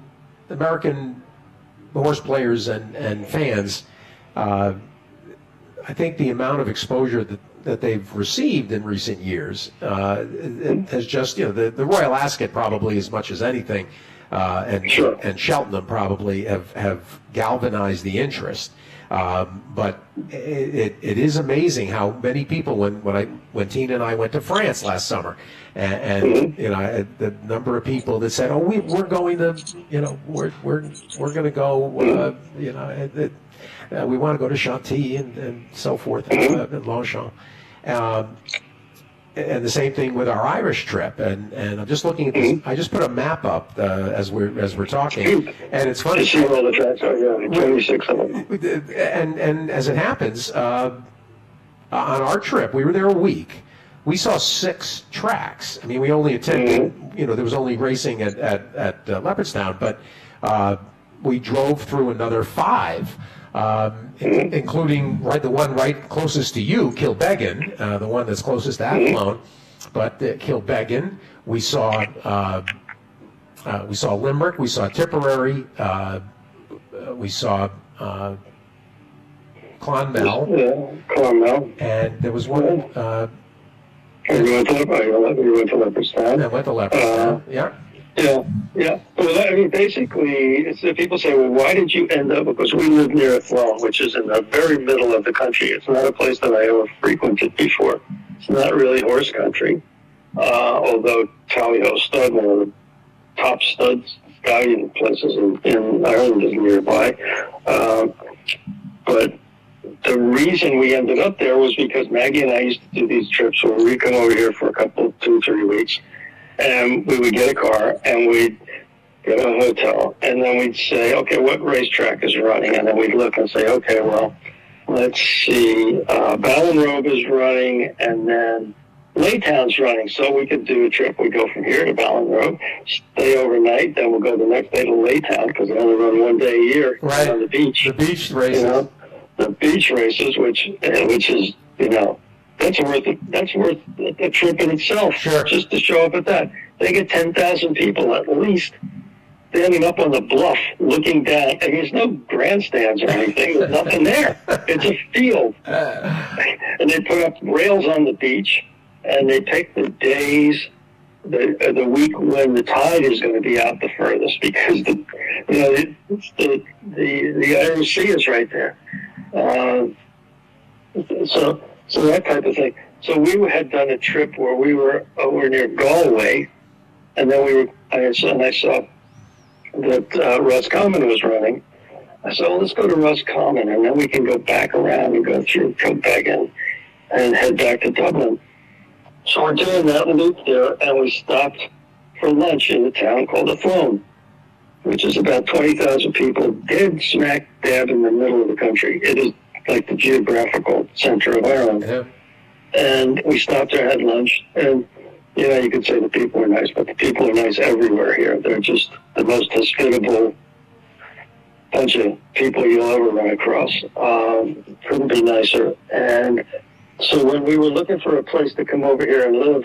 S2: horse players and fans. I think the amount of exposure that they've received in recent years has just, the Royal Ascot probably as much as anything, and Cheltenham probably have galvanized the interest. But it is amazing how many people, when Tina and I went to France last summer, and the number of people that said, "Oh, we're going to, we're going to go, we want to go to Chantilly and so forth, and Longchamp." And the same thing with our Irish trip. And I'm just looking at this. I just put a map up as we're talking, and it's funny.
S3: See all the tracks are, 26 of them.
S2: And as it happens, on our trip, we were there a week. We saw 6 tracks. I mean, we only attended. There was only racing at Leopardstown, but we drove through another 5. Including the one right closest to you, Kilbeggan, the one that's closest to Athlone. But Kilbeggan, we saw Limerick, we saw Tipperary, we saw Clonmel.
S3: Clonmel.
S2: And there was one.
S3: You went to Leopardstown.
S2: I went to Leopardstown. Yeah.
S3: Yeah. Well, I mean, basically, people say, well, why did you end up? Because we live near Athlone, which is in the very middle of the country. It's not a place that I ever frequented before. It's not really horse country, although Tallyho Stud, one of the top studs, stallion places in Ireland, is nearby. But the reason we ended up there was because Maggie and I used to do these trips where we'd come over here for a couple, 2-3 weeks. And we would get a car, and we'd get a hotel, and then we'd say, okay, what racetrack is running? And then we'd look and say, okay, well, let's see, Ballinrobe is running, and then Laytown's running. So we could do a trip. We'd go from here to Ballinrobe, stay overnight, then we'll go the next day to Laytown, because they only run one day a year on the beach.
S2: The beach races.
S3: The beach races, which is, that's worth a trip in itself, just to show up at that. They get 10,000 people at least standing up on the bluff looking down. I mean, there's no grandstands or anything. There's nothing there. It's a field. And they put up rails on the beach, and they take the days, the week when the tide is going to be out the furthest, because the Irish Sea is right there. So that type of thing. So we had done a trip where we were over near Galway, and then I saw that Roscommon was running. I said, well, let's go to Roscommon, and then we can go back around and go through Kilbeggan and head back to Dublin. So we're doing that loop there, and we stopped for lunch in a town called Athlone, which is about 20,000 people, dead smack dab in the middle of the country. It is like the geographical center of Ireland.
S2: Yeah.
S3: And we stopped there, had lunch, and, you know, you could say the people are nice, but the people are nice everywhere here. They're just the most hospitable bunch of people you'll ever run across. Couldn't be nicer. And so when we were looking for a place to come over here and live,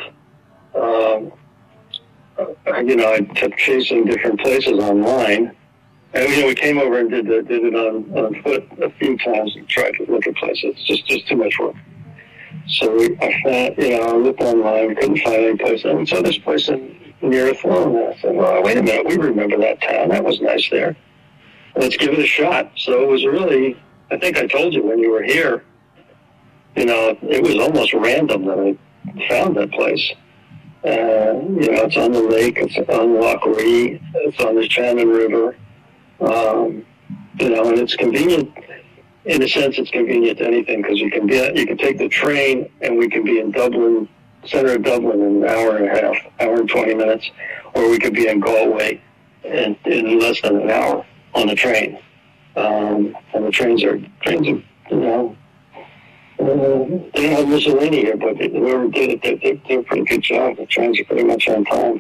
S3: you know, I kept chasing different places online. And, you know, we came over and did it on foot a few times and tried to look at places. It's just too much work. So I found, you know, I looked online, couldn't find any place. And we saw this place near Athlone. And I said, well, wait a minute, we remember that town. That was nice there. Let's give it a shot. So it was really, I think I told you when you were here, you know, it was almost random that I found that place. You know, it's on the lake, it's on Loch Ree, it's on the Shannon River. You know, and it's convenient. In a sense, it's convenient to anything because you can take the train and we can be in Dublin, center of Dublin, in an hour and a half, hour and 20 minutes, or we could be in Galway in less than an hour on the train. And the trains are, you know, they don't have Mussolini here, but whoever did it, they did a pretty good job. The trains are pretty much on time.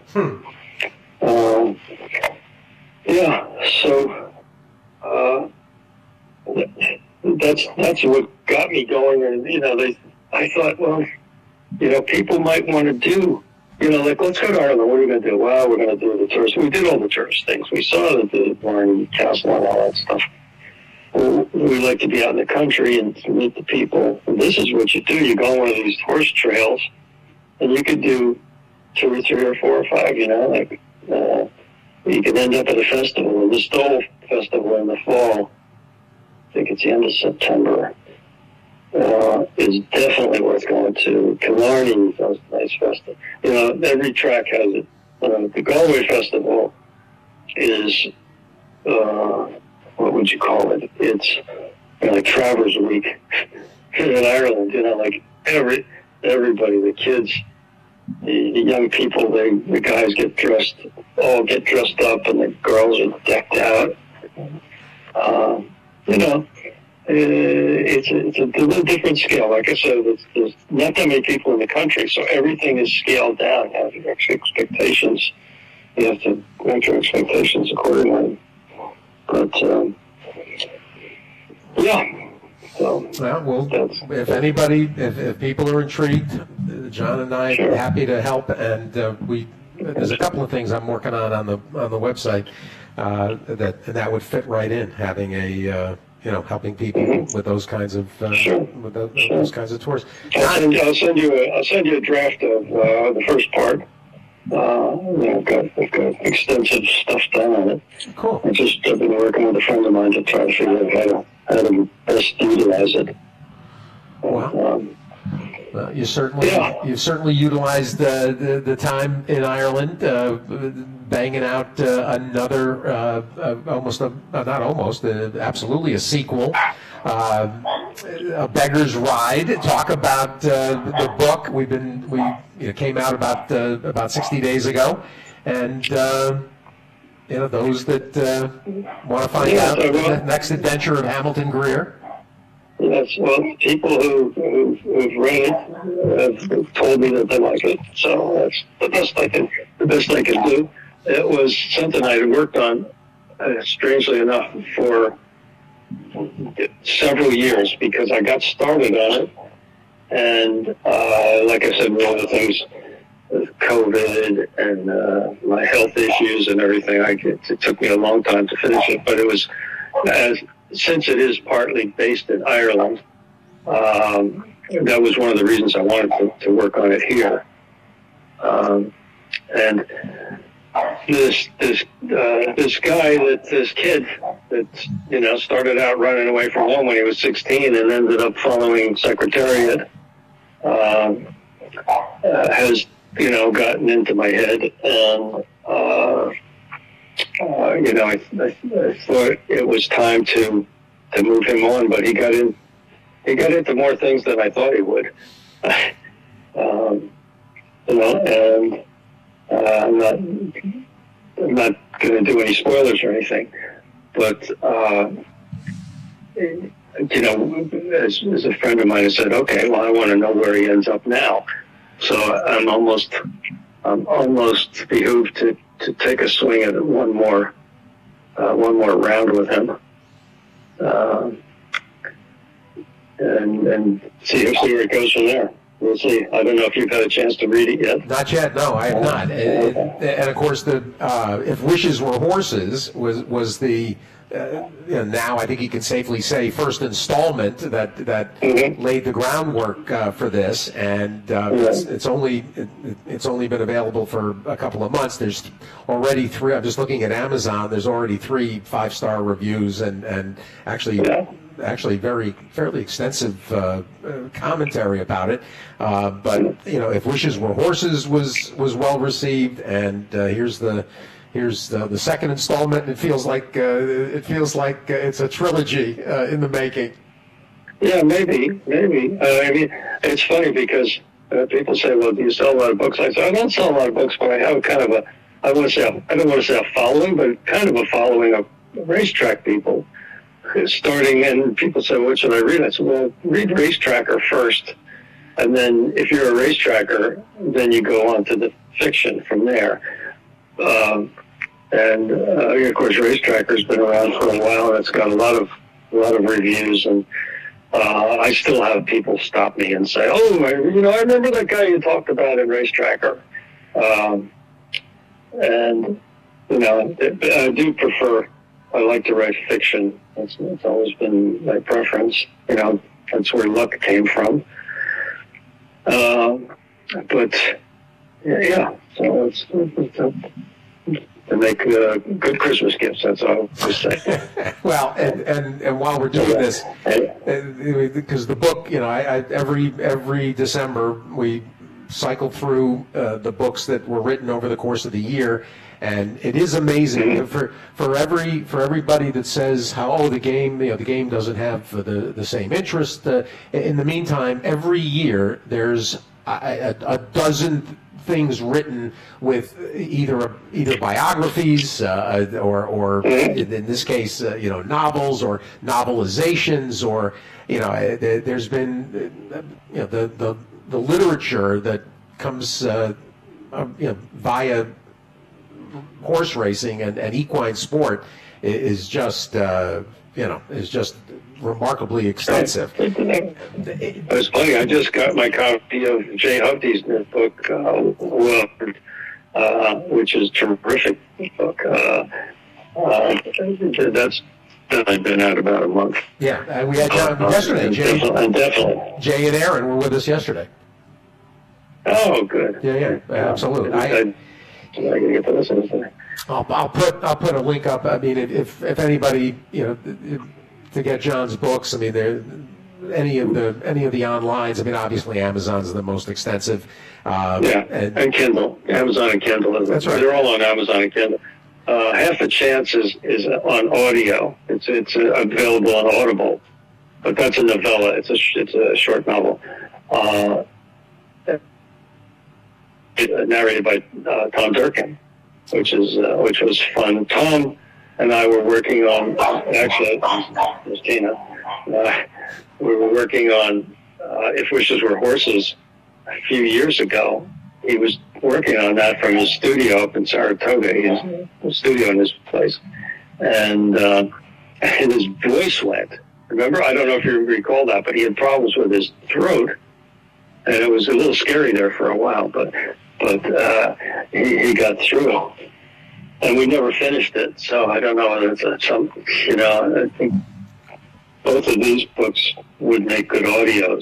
S3: Yeah, so that's what got me going. And, you know, I thought, well, you know, people might want to do, you know, like, let's go to Ireland. What are we going to do? Well, we're going to do the tourist. We did all the tourist things. We saw the Barney Castle and all that stuff. We like to be out in the country and meet the people. And this is what you do. You go on one of these horse trails, and you could do 2 or 3 or 4 or 5, you know, like, you can end up at a festival, the Stoll Festival in the fall. I think it's the end of September. Is definitely worth going to. Killarney is a nice festival. You know, every track has it. The Galway Festival is, what would you call it? It's, you know, like Travers Week in Ireland. You know, like everybody, the kids, the young people, the guys get dressed up, and the girls are decked out. You know, it's a little different scale. Like I said, there's not that many people in the country, so everything is scaled down. You have your expectations. You have to make your expectations accordingly. But, yeah. So,
S2: well, if anybody, if people are intrigued, John and I are happy to help. And there's a couple of things I'm working on the website that would fit right in, having a helping people with those kinds of those kinds of tours.
S3: I'll send you a draft of the first part. I've got extensive stuff done on it.
S2: Cool.
S3: I've been working with a friend of mine to try to figure out how to best utilize it.
S2: Wow. You certainly utilized the time in Ireland, banging out another absolutely a sequel, A Beggar's Ride. Talk about the book. We came out about 60 days ago, and those that want to find out the next adventure of Hamilton Greer.
S3: Yes, well, people who've read it have told me that they like it, so that's the best I can do. It was something I had worked on, strangely enough, for several years, because I got started on it, and like I said, one of the things with COVID and my health issues and everything, it took me a long time to finish it, but it was since it is partly based in Ireland, that was one of the reasons I wanted to work on it here. And this kid that started out running away from home when he was 16 and ended up following Secretariat has gotten into my head, and I thought it was time to move him on, but he got into more things than I thought he would. And I'm not going to do any spoilers or anything, but as a friend of mine has said, okay, well, I want to know where he ends up now. So I'm almost behooved to take a swing at one more round with him, and see where it goes from there. We'll see. I don't know if you've had a chance to read it yet.
S2: Not yet. No, I have not. And of course, the If Wishes Were Horses was the now I think you can safely say first installment that laid the groundwork for this, and it's only been available for a couple of months. There's already 3. I'm just looking at Amazon. There's already 3 5-star reviews, and actually fairly extensive commentary about it. But If Wishes Were Horses was well received, and here's the second installment. And it feels like it's a trilogy in the making.
S3: Yeah, maybe. I mean, it's funny because people say, "Well, do you sell a lot of books?" I say, "I don't sell a lot of books, but I have kind of a I don't want to say a following, but kind of a following of racetrack people." Starting, and people say, "What should I read?" I said, "Well, read Racetracker first, and then if you're a racetracker, then you go on to the fiction from there." Of course, Racetracker's been around for a while, and it's got a lot of reviews, and I still have people stop me and say, "Oh, I remember that guy you talked about in Racetracker," and I do prefer. I like to write fiction. It's always been my preference. That's where luck came from. But yeah, so it's to make good Christmas gifts. That's all I say.
S2: Well, and while we're doing this, because the book, every December we cycle through the books that were written over the course of the year. And it is amazing for everybody that says how the game doesn't have the same interest. In the meantime, every year there's a dozen things written with either biographies or in this case novels or novelizations, or there's been the literature that comes via horse racing and equine sport is just remarkmarkably extensive.
S3: It's funny. I just got my copy of Jay Huffdy's new book, which is a terrific book. That's been out about a month.
S2: Yeah, we had yesterday.
S3: Definitely.
S2: Jay and Aaron were with us yesterday.
S3: Oh, good.
S2: Yeah, absolutely.
S3: I can get to listen to that.
S2: I'll put a link up. I mean, if anybody to get John's books, I mean, there any of the onlines. I mean, obviously Amazon's the most extensive.
S3: And Kindle, Amazon and Kindle.
S2: That's right.
S3: They're all on Amazon and Kindle. Half the Chance is on audio. It's available on Audible, but that's a novella. It's a short novel. Narrated by Tom Durkin, which was fun. Tom and I were working on, actually, Christina, we were working on If Wishes Were Horses a few years ago. He was working on that from his studio up in Saratoga, his studio in his place, and his voice went. Remember, I don't know if you recall that, but he had problems with his throat, and it was a little scary there for a while, but he got through it, and we never finished it. So I don't know whether it's I think both of these books would make good audios,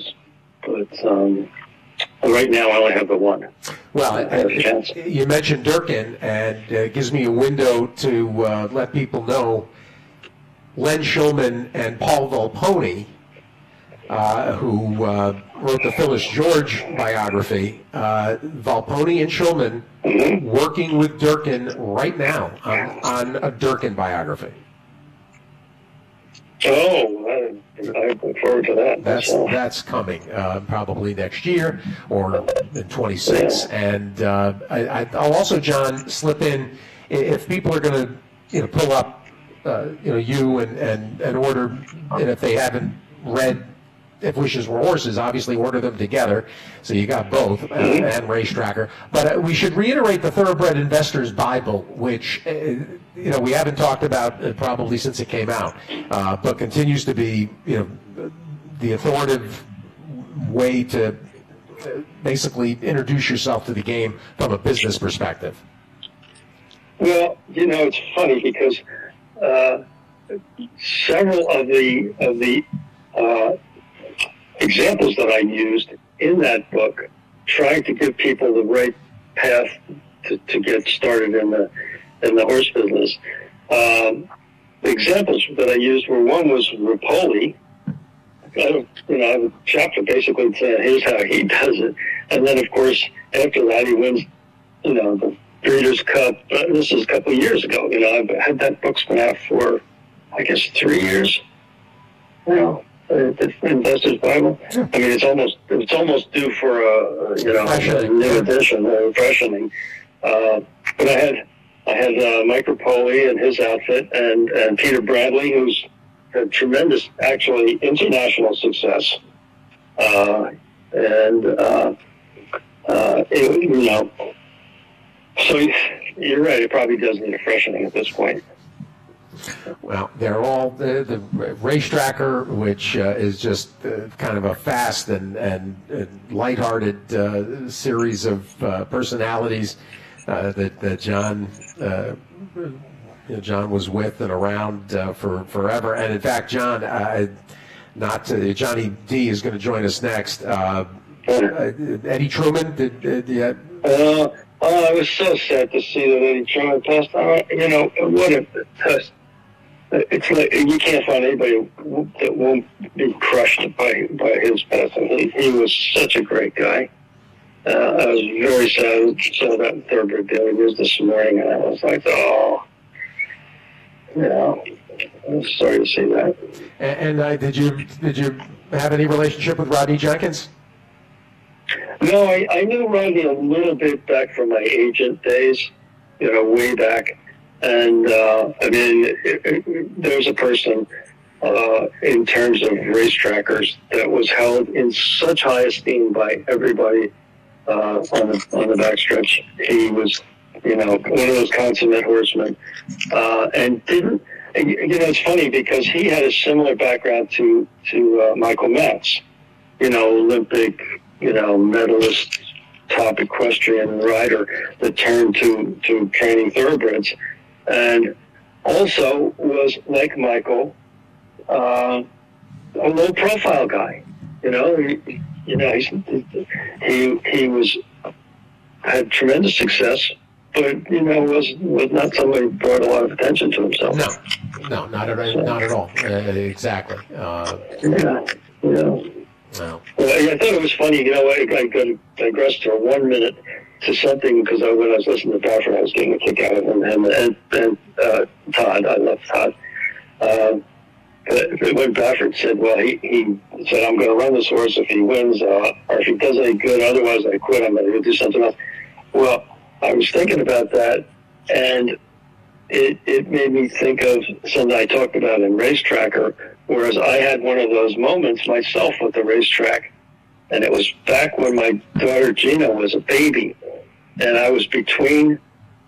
S3: but right now I only have the one.
S2: Well, you mentioned Durkin, and it gives me a window to let people know Len Shulman and Paul Volpone, who wrote the Phyllis George biography. Volpone and Shulman working with Durkin right now on a Durkin biography.
S3: Oh, I look forward to that.
S2: That's coming probably next year or in 26. Yeah. And I'll also, John, slip in if people are going to pull up you and order, and if they haven't read If Wishes Were Horses, obviously order them together, so you got both, and Race Tracker. But we should reiterate the Thoroughbred Investor's Bible, which we haven't talked about probably since it came out, but continues to be the authoritative way to basically introduce yourself to the game from a business perspective.
S3: Well, it's funny because several of the examples that I used in that book, trying to give people the right path to get started in the horse business. The examples that I used one was Rapoli. I have a chapter basically saying here's how he does it, and then of course after that he wins, the Breeders' Cup. This is a couple of years ago. I've had that book's been out for, I guess, 3 years. The Investor's Bible. I mean, it's almost due for a new edition, a freshening. But I had Mike Rapoli and his outfit, and Peter Bradley, who's had tremendous, actually, international success. So you're right. It probably does need a freshening at this point.
S2: Well, they're all the Race Tracker, which is just kind of a fast and lighthearted series of personalities that John was with and around for forever. And in fact, Johnny D is going to join us next. Eddie Truman,
S3: I was so sad to see that Eddie Truman passed on. What a test. It's like you can't find anybody that won't be crushed by his passing. He was such a great guy. I was very sad. Saw that in Thoroughbred Daily News this morning, and I was like, oh, I'm sorry to see that.
S2: And did you have any relationship with Rodney Jenkins?
S3: No, I knew Rodney a little bit back from my agent days, way back. And, there's a person in terms of race trackers that was held in such high esteem by everybody on the backstretch. He was, one of those consummate horsemen. And didn't, it's funny because he had a similar background to Michael Matz, Olympic, medalist, top equestrian rider that turned to training thoroughbreds. And also was, like Michael, a low-profile guy. He had tremendous success, but was not somebody who brought a lot of attention to himself.
S2: No, not at all. Exactly.
S3: No. Well, I thought it was funny. I digressed for 1 minute to something because when I was listening to Baffert, I was getting a kick out of him and Todd. I love Todd. When Baffert said, well, he said, I'm going to run this horse if he wins, or if he does any good, otherwise I quit, I'm going to go do something else. Well, I was thinking about that, and it made me think of something I talked about in Race Tracker, whereas I had one of those moments myself with the racetrack, and it was back when my daughter Gina was a baby, and I was between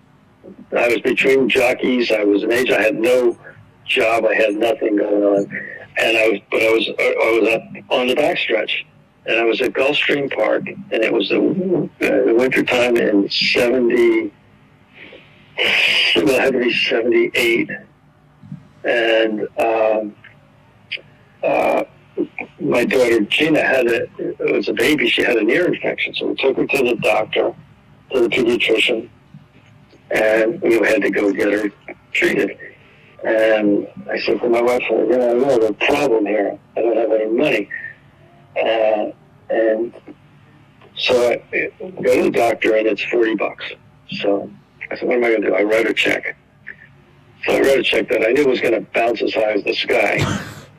S3: jockeys. I was an age. I had no job. I had nothing going on, and I was up on the backstretch, and I was at Gulfstream Park, and it was the winter time in 70. Well, it had to be 78, and my daughter Gina it was a baby. She had an ear infection, so we took her to the doctor, to the pediatrician, and we had to go get her treated. And I said to my wife, I have a problem here. I don't have any money. And so I go to the doctor, and it's $40. So I said, what am I going to do? I wrote a check. So I wrote a check that I knew was going to bounce as high as the sky.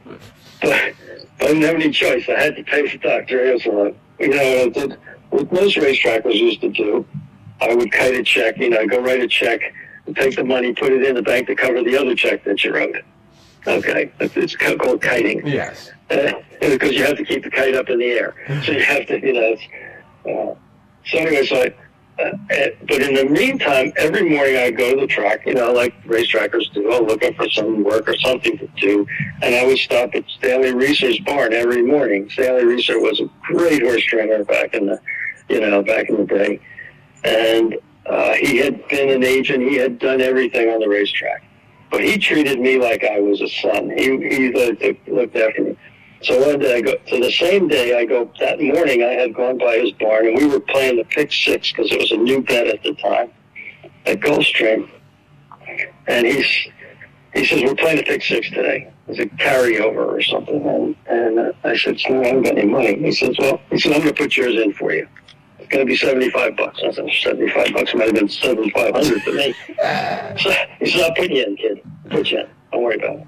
S3: but I didn't have any choice. I had to pay for Dr. Anselon. You know what I did? What most racetrackers used to do, I would kite a check. You know, go write a check, and take the money, put it in the bank to cover the other check that you wrote. Okay, it's called kiting.
S2: Yes.
S3: Because you have to keep the kite up in the air. So you have to, you know. So anyway, but in the meantime, every morning I go to the track, you know, like racetrackers do, looking for some work or something to do. And I would stop at Stanley Reeser's barn every morning. Stanley Reeser was a great horse trainer back in the day. And he had been an agent. He had done everything on the racetrack. But he treated me like I was a son. He looked after me. So one day the same day that morning I had gone by his barn, and we were playing the pick six because it was a new bet at the time at Gulfstream. And he says, we're playing the pick six today. It's a carryover or something. And I said, so I haven't got any money. He says, I'm going to put yours in for you. It's going to be $75. I said, $75 might have been $7,500 to me. So he said, I'll put you in, kid. Put you in. Don't worry about it.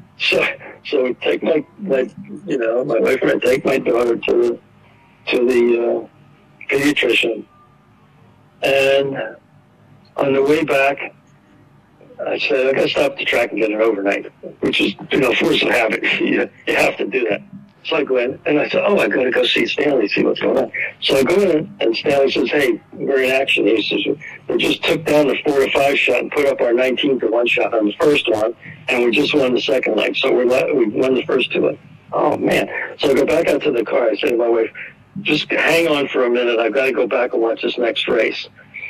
S3: So we take my wife and I take my daughter to the pediatrician, and on the way back, I said, I got to stop at the track and get an overnight, which is, force of habit. You have to do that. So I go in, and I said, I got to go see Stanley, see what's going on. So I go in, and Stanley says, hey, we're in action. He says, we just took down the 4 to 5 shot and put up our 19-1 shot on the first one, and we just won the second leg. So we won the first 2 legs. Oh, man. So I go back out to the car. I say to my wife, just hang on for a minute. I've got to go back and watch this next race.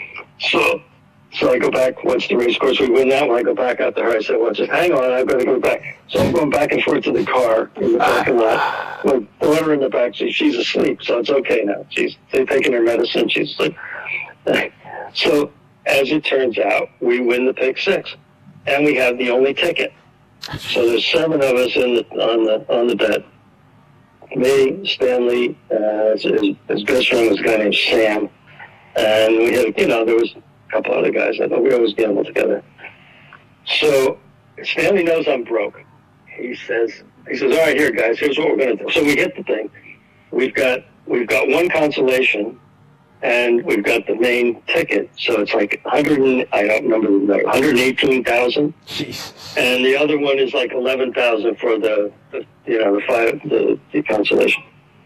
S3: So I go back, watch the race course. We win that one. I go back out to her. I said, just hang on. I've got to go back. So I'm going back and forth to the car in the parking lot. My daughter in the back, she's asleep, so it's okay now. They're taking her medicine. She's asleep. So as it turns out, we win the pick six, and we have the only ticket. So there's 7 of us on the bet. Me, Stanley, his best friend was a guy named Sam, and we had, there was a couple other guys. I thought we always gamble together. So Stanley knows I'm broke. He says, all right, here, guys, here's what we're going to do. So we hit the thing. We've got one consolation, and we've got the main ticket. So it's like I don't remember the number, 118,000. Jesus. And the other one is like 11,000 for the consolation.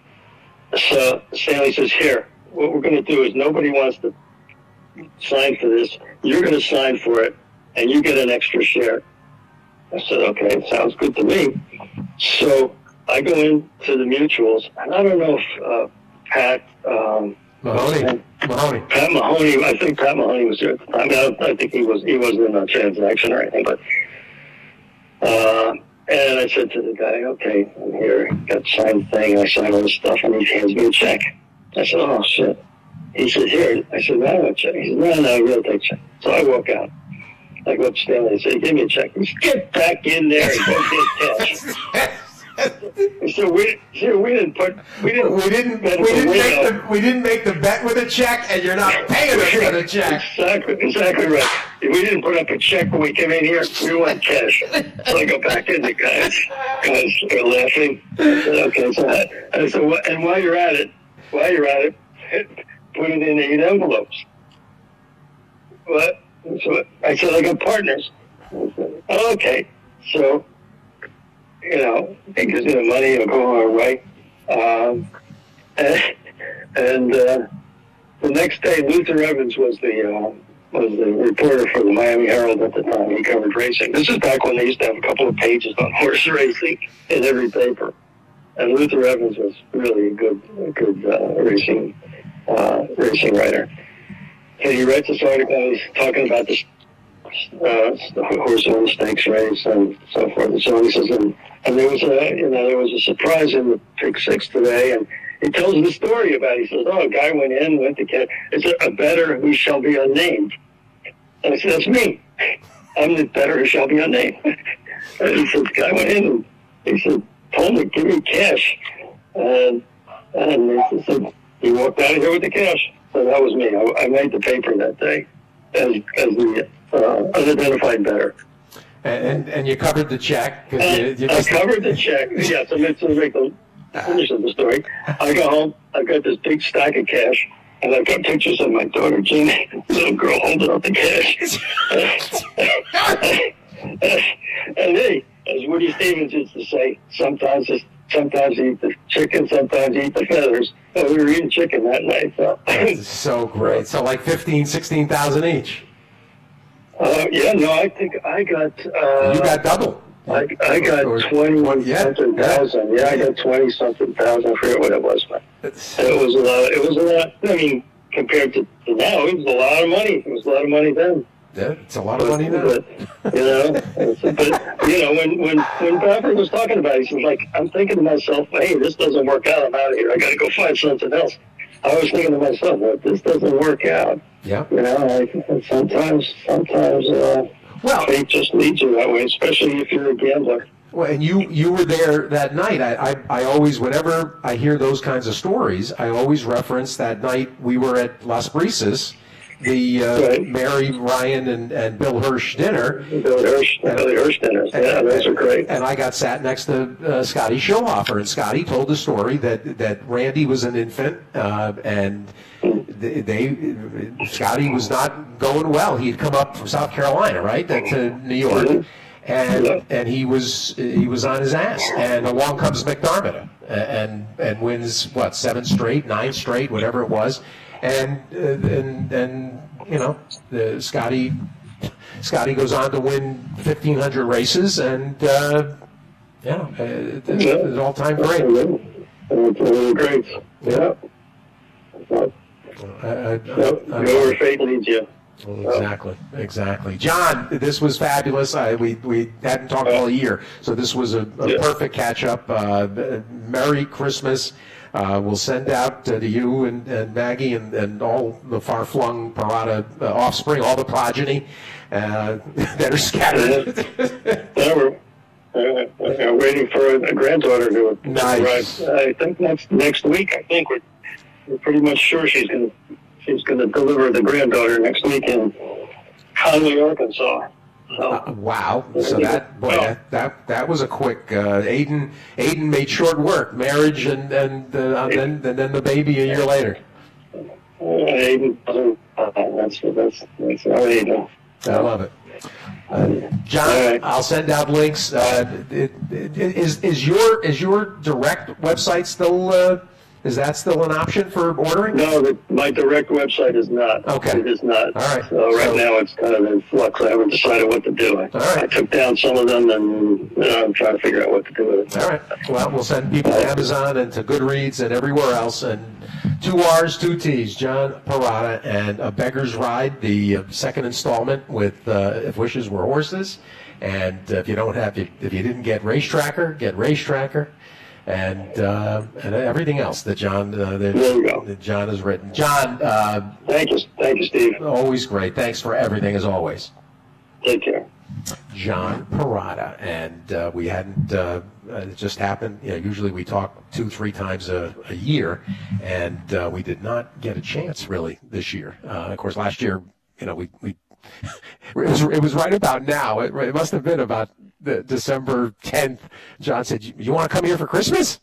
S3: So Stanley says, here, what we're going to do is nobody wants to sign for this. You're going to sign for it, and you get an extra share. I said, okay, sounds good to me. So I go into the mutuals, and I don't know if Pat
S2: Mahoney.
S3: Pat Mahoney. I think Pat Mahoney was there at the time. I think he wasn't in a transaction or anything, but. And I said to the guy, okay, I'm here, got the signed thing, I signed all this stuff, and he hands me a check. I said, oh, shit. He said, here. I said, no, I want a check. He said, no, we'll take a check. So I walk out. I go up to Stanley and say, give me a check. He said, get back in there and go get cash. He said, we didn't
S2: make the bet with a check, and you're not paying us for the check.
S3: Exactly right. We didn't put up a check when we came in here. We want cash. So I go back in. The guys are laughing. I said, okay. So I said, and while you're at it, put it in 8 envelopes. What? So I said, I got partners. I said, okay. So, because money will go our way. And the next day, Luther Evans was the reporter for the Miami Herald at the time. He covered racing. This is back when they used to have a couple of pages on horse racing in every paper. And Luther Evans was really a good racing writer. And he writes this article. He's talking about this horse won stakes race and so forth and so on. He says, and there was a surprise in the pick six today, and he tells the story about it. He says, a guy went to catch. Is it a bettor who shall be unnamed? And I said, that's me. I'm the bettor who shall be unnamed. And he said, the guy went in and he said, told me, give me cash. And he said, he walked out of here with the cash. So that was me. I made the paper that day as the unidentified bettor.
S2: And you covered the check.
S3: I covered the check. Yeah, to make the finish of the story. I go home. I've got this big stack of cash, and I've got pictures of my daughter, Jean, little girl holding up the cash. And hey, as Woody Stevens used to say, sometimes you eat the chicken, sometimes you eat the feathers. So we were eating chicken that night. So.
S2: That's so great. So like 15,000, 16,000 each.
S3: Yeah, no, I think I got.
S2: You got double.
S3: I got 20-something thousand. Yeah, I got 20-something thousand. I forget what it was, but it was a lot. It was a lot. I mean, compared to now, it was a lot of money. It was a lot of money then.
S2: Yeah, it's a lot of money now.
S3: But when Bradford was talking about it, he was like, I'm thinking to myself, hey, this doesn't work out. I'm out of here. I got to go find something else. I was thinking to myself, well, this doesn't work out.
S2: Yeah.
S3: Sometimes fate just leads you that way, especially if you're a gambler.
S2: Well, and you were there that night. I always, whenever I hear those kinds of stories, I always reference that night we were at Las Brisas, the
S3: right.
S2: Mary, Ryan, and Bill Hirsch dinner.
S3: Billy Hirsch dinners. Yeah, those are great.
S2: And I got sat next to Scotty Schillhofer, and Scotty told the story that Randy was an infant, and Scotty was not going well. He had come up from South Carolina, right, to New York.
S3: Mm-hmm.
S2: And he was on his ass, and along comes McDermott and wins 7 straight, 9 straight, whatever it was, and Scotty goes on to win 1,500 races, and it's all time great.
S3: Great. Yeah. Go where fate leads you.
S2: Exactly. John, this was fabulous. We hadn't talked all year, so this was a perfect catch-up. Merry Christmas. We'll send out to you and Maggie and all the far-flung Parada offspring, all the progeny that are scattered.
S3: We're waiting for a granddaughter to
S2: Nice.
S3: arrive. I think next week. I think we're pretty much sure she's going to deliver the granddaughter next week in Conway, Arkansas. So,
S2: wow! So that was a quick. Aiden made short work. Marriage and then the baby a year later.
S3: Aiden, that's Aiden.
S2: I love it. John,
S3: right.
S2: I'll send out links. Is your direct website still? Is that still an option for ordering?
S3: No, my direct website is not.
S2: Okay.
S3: It is not.
S2: All right.
S3: So now it's kind of in flux. I haven't decided what to do. I took down some of them, and I'm trying to figure out what to do with it.
S2: All right. Well, we'll send people to Amazon and to Goodreads and everywhere else. And 2 R's, 2 T's, John Parada, and A Beggar's Ride, the second installment with If Wishes Were Horses. And if you didn't get Race Tracker, get Race Tracker. And everything else that John that John has written. John,
S3: thank you, Steve.
S2: Always great. Thanks for everything as always.
S3: Take care.
S2: John Parada, and we hadn't. It just happened. Usually we talk 2-3 times a year, and we did not get a chance really this year. Of course, last year, we it was right about now. It must have been about December 10th. John said, "You want to come here for Christmas?"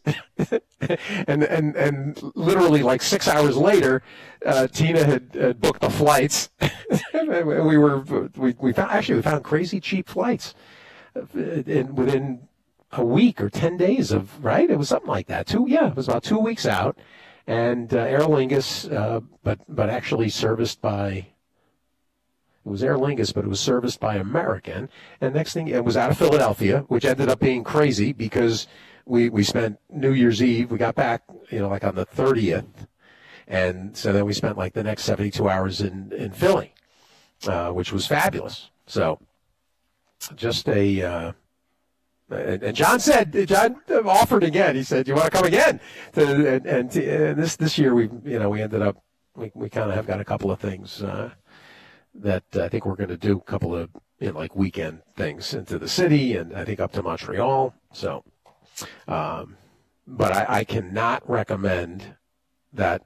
S2: and literally like 6 hours later, Tina had booked the flights. we found crazy cheap flights within a week or 10 days of, right? It was something like that. It was about 2 weeks out, and Aer Lingus, but actually serviced by. It was Aer Lingus, but it was serviced by American. And next thing, it was out of Philadelphia, which ended up being crazy because we spent New Year's Eve. We got back, like on the 30th. And so then we spent like the next 72 hours in Philly, which was fabulous. So just and John offered again. He said, "You want to come again?" And this year we ended up, we kind of have got a couple of things, that I think we're going to do, a couple of like weekend things into the city, and I think up to Montreal. So, but I cannot recommend that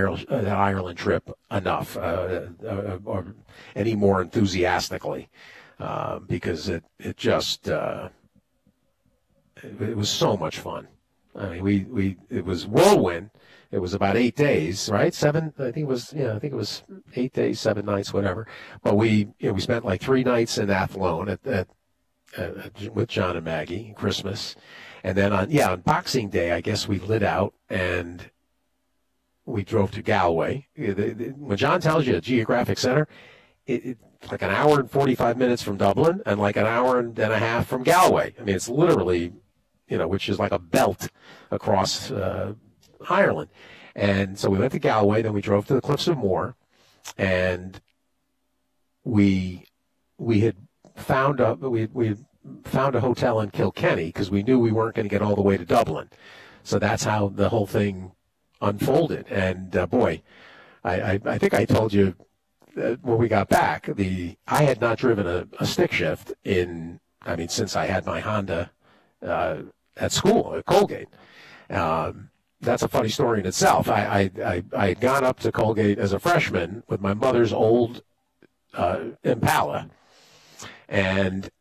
S2: Ireland trip enough, or any more enthusiastically. because it just it was so much fun. I mean, it was whirlwind. It was about 8 days, right? I think it was 8 days, 7 nights, whatever. But we spent like 3 nights in Athlone with John and Maggie, Christmas. And then on Boxing Day, I guess we lit out and we drove to Galway. When John tells you a geographic center, it's like an hour and 45 minutes from Dublin and like an hour and a half from Galway. I mean, it's literally, which is like a belt across Ireland. And so we went to Galway, then we drove to the Cliffs of Moher, and we had found a hotel in Kilkenny because we knew we weren't going to get all the way to Dublin. So that's how the whole thing unfolded. And boy, I think I told you when we got back, I had not driven a stick shift since I had my Honda at school at Colgate. That's a funny story in itself. I had gone up to Colgate as a freshman with my mother's old Impala, and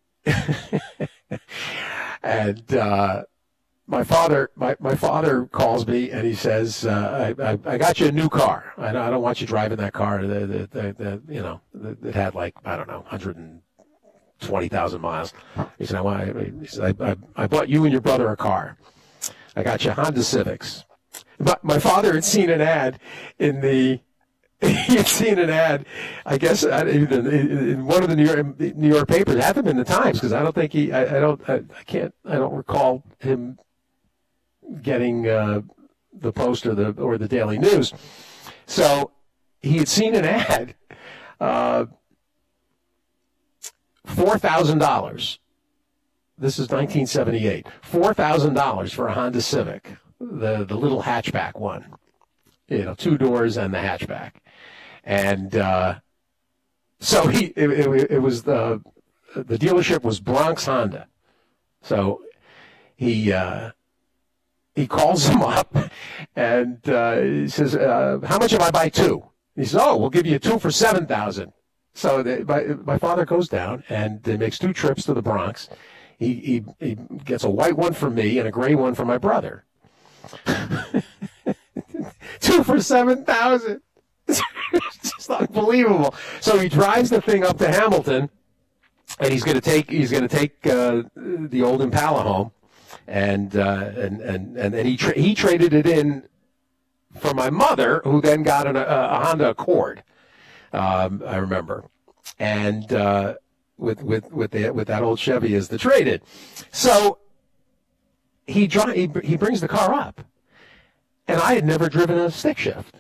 S2: my father calls me and he says, I got you a new car. I don't want you driving that car that had like, I don't know, 120,000 miles. He said, I bought you and your brother a car. I got you Honda Civics. But my father had seen an ad I guess, in one of the New York papers. It had to have been the Times, because I don't think I don't recall him getting the Post or the Daily News. So he had seen an ad, $4,000. This is 1978. $4,000 for a Honda Civic, the little hatchback one, 2 doors and the hatchback, and so it was the dealership was Bronx Honda. So he calls him up and he says, "How much if I buy 2?" He says, "Oh, we'll give you 2 for $7,000." So my father goes down and makes 2 trips to the Bronx. He gets a white one for me and a gray one for my brother. 2 for $7,000. It's just unbelievable. So he drives the thing up to Hamilton, and he's going to take the old Impala home, and he traded it in for my mother, who then got a Honda Accord. I remember, and with that old Chevy as the trade-in. So he brings the car up, and I had never driven a stick shift.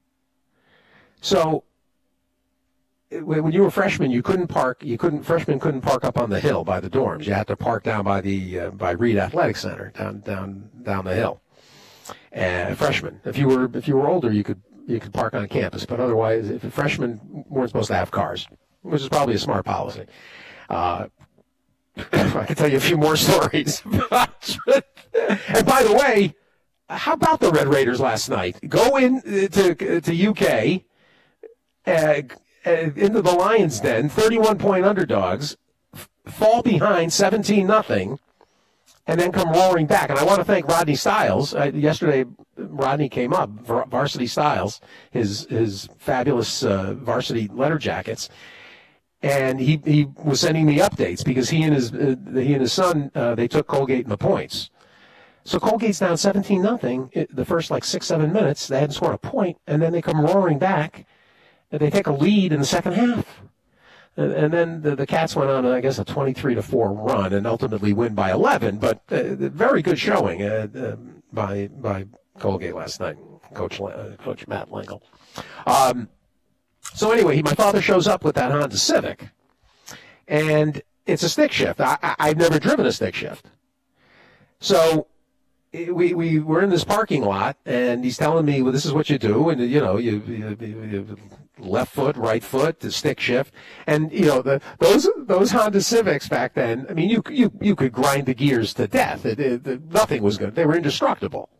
S2: So when you were a freshman, freshmen couldn't park up on the hill by the dorms. You had to park down by by Reed Athletic Center down the hill. Freshmen, if you were older, you could park on campus, but otherwise, if freshmen weren't supposed to have cars, which is probably a smart policy. I can tell you a few more stories. And by the way, how about the Red Raiders last night? Go in to UK, into the Lions' Den, 31-point underdogs, fall behind 17-0, and then come roaring back. And I want to thank Rodney Styles. Yesterday, Rodney came up, Varsity Styles, his fabulous varsity letter jackets. And he was sending me updates because he and his son, they took Colgate in the points. So Colgate's down 17-0 the first 6-7 minutes. They hadn't scored a point, and then they come roaring back. And they take a lead in the second half. And then the Cats went on, I guess, a 23-4 run and ultimately win by 11. But very good showing by Colgate last night, Coach Matt Lengle. So anyway, my father shows up with that Honda Civic, and it's a stick shift. I've never driven a stick shift. So we were in this parking lot, and he's telling me, well, this is what you do, and you left foot, right foot, the stick shift, and those Honda Civics back then. I mean, you could grind the gears to death. Nothing was good. They were indestructible.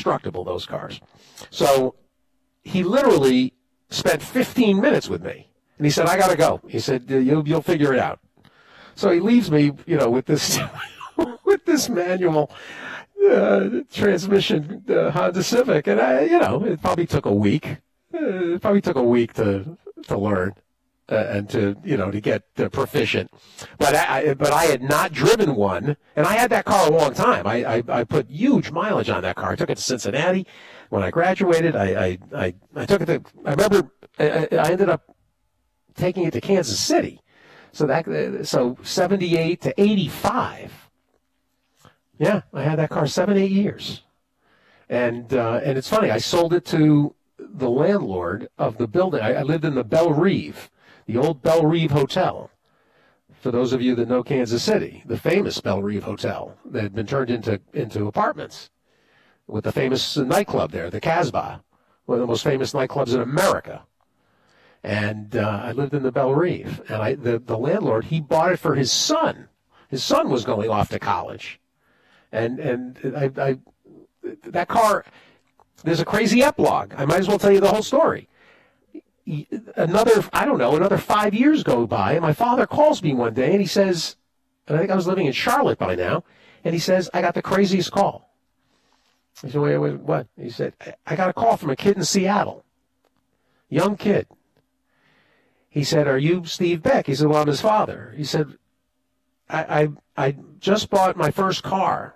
S2: Those cars. So he literally spent 15 minutes with me. And he said, I got to go. He said, you'll figure it out. So he leaves me, with this with this manual transmission Honda Civic. And it probably took a week. It probably took a week to learn. And to get proficient, but I had not driven one, and I had that car a long time. I put huge mileage on that car. I took it to Cincinnati when I graduated. I took it to. I remember I ended up taking it to Kansas City. So 78 to 85. Yeah, I had that car 7-8 years, and it's funny. I sold it to the landlord of the building. I lived in the Belle Rive. The old Belle Rive Hotel, for those of you that know Kansas City, the famous Belle Rive Hotel that had been turned into apartments with the famous nightclub there, the Casbah, one of the most famous nightclubs in America. And I lived in the Belle Rive. And the landlord, he bought it for his son. His son was going off to college. And that car, there's a crazy epilogue. I might as well tell you the whole story. Another 5 years go by, and my father calls me one day, and he says, and I think I was living in Charlotte by now, and he says, I got the craziest call. I said, wait, what? He said, I got a call from a kid in Seattle, young kid. He said, are you Steve Beck? He said, well, I'm his father. He said, I just bought my first car.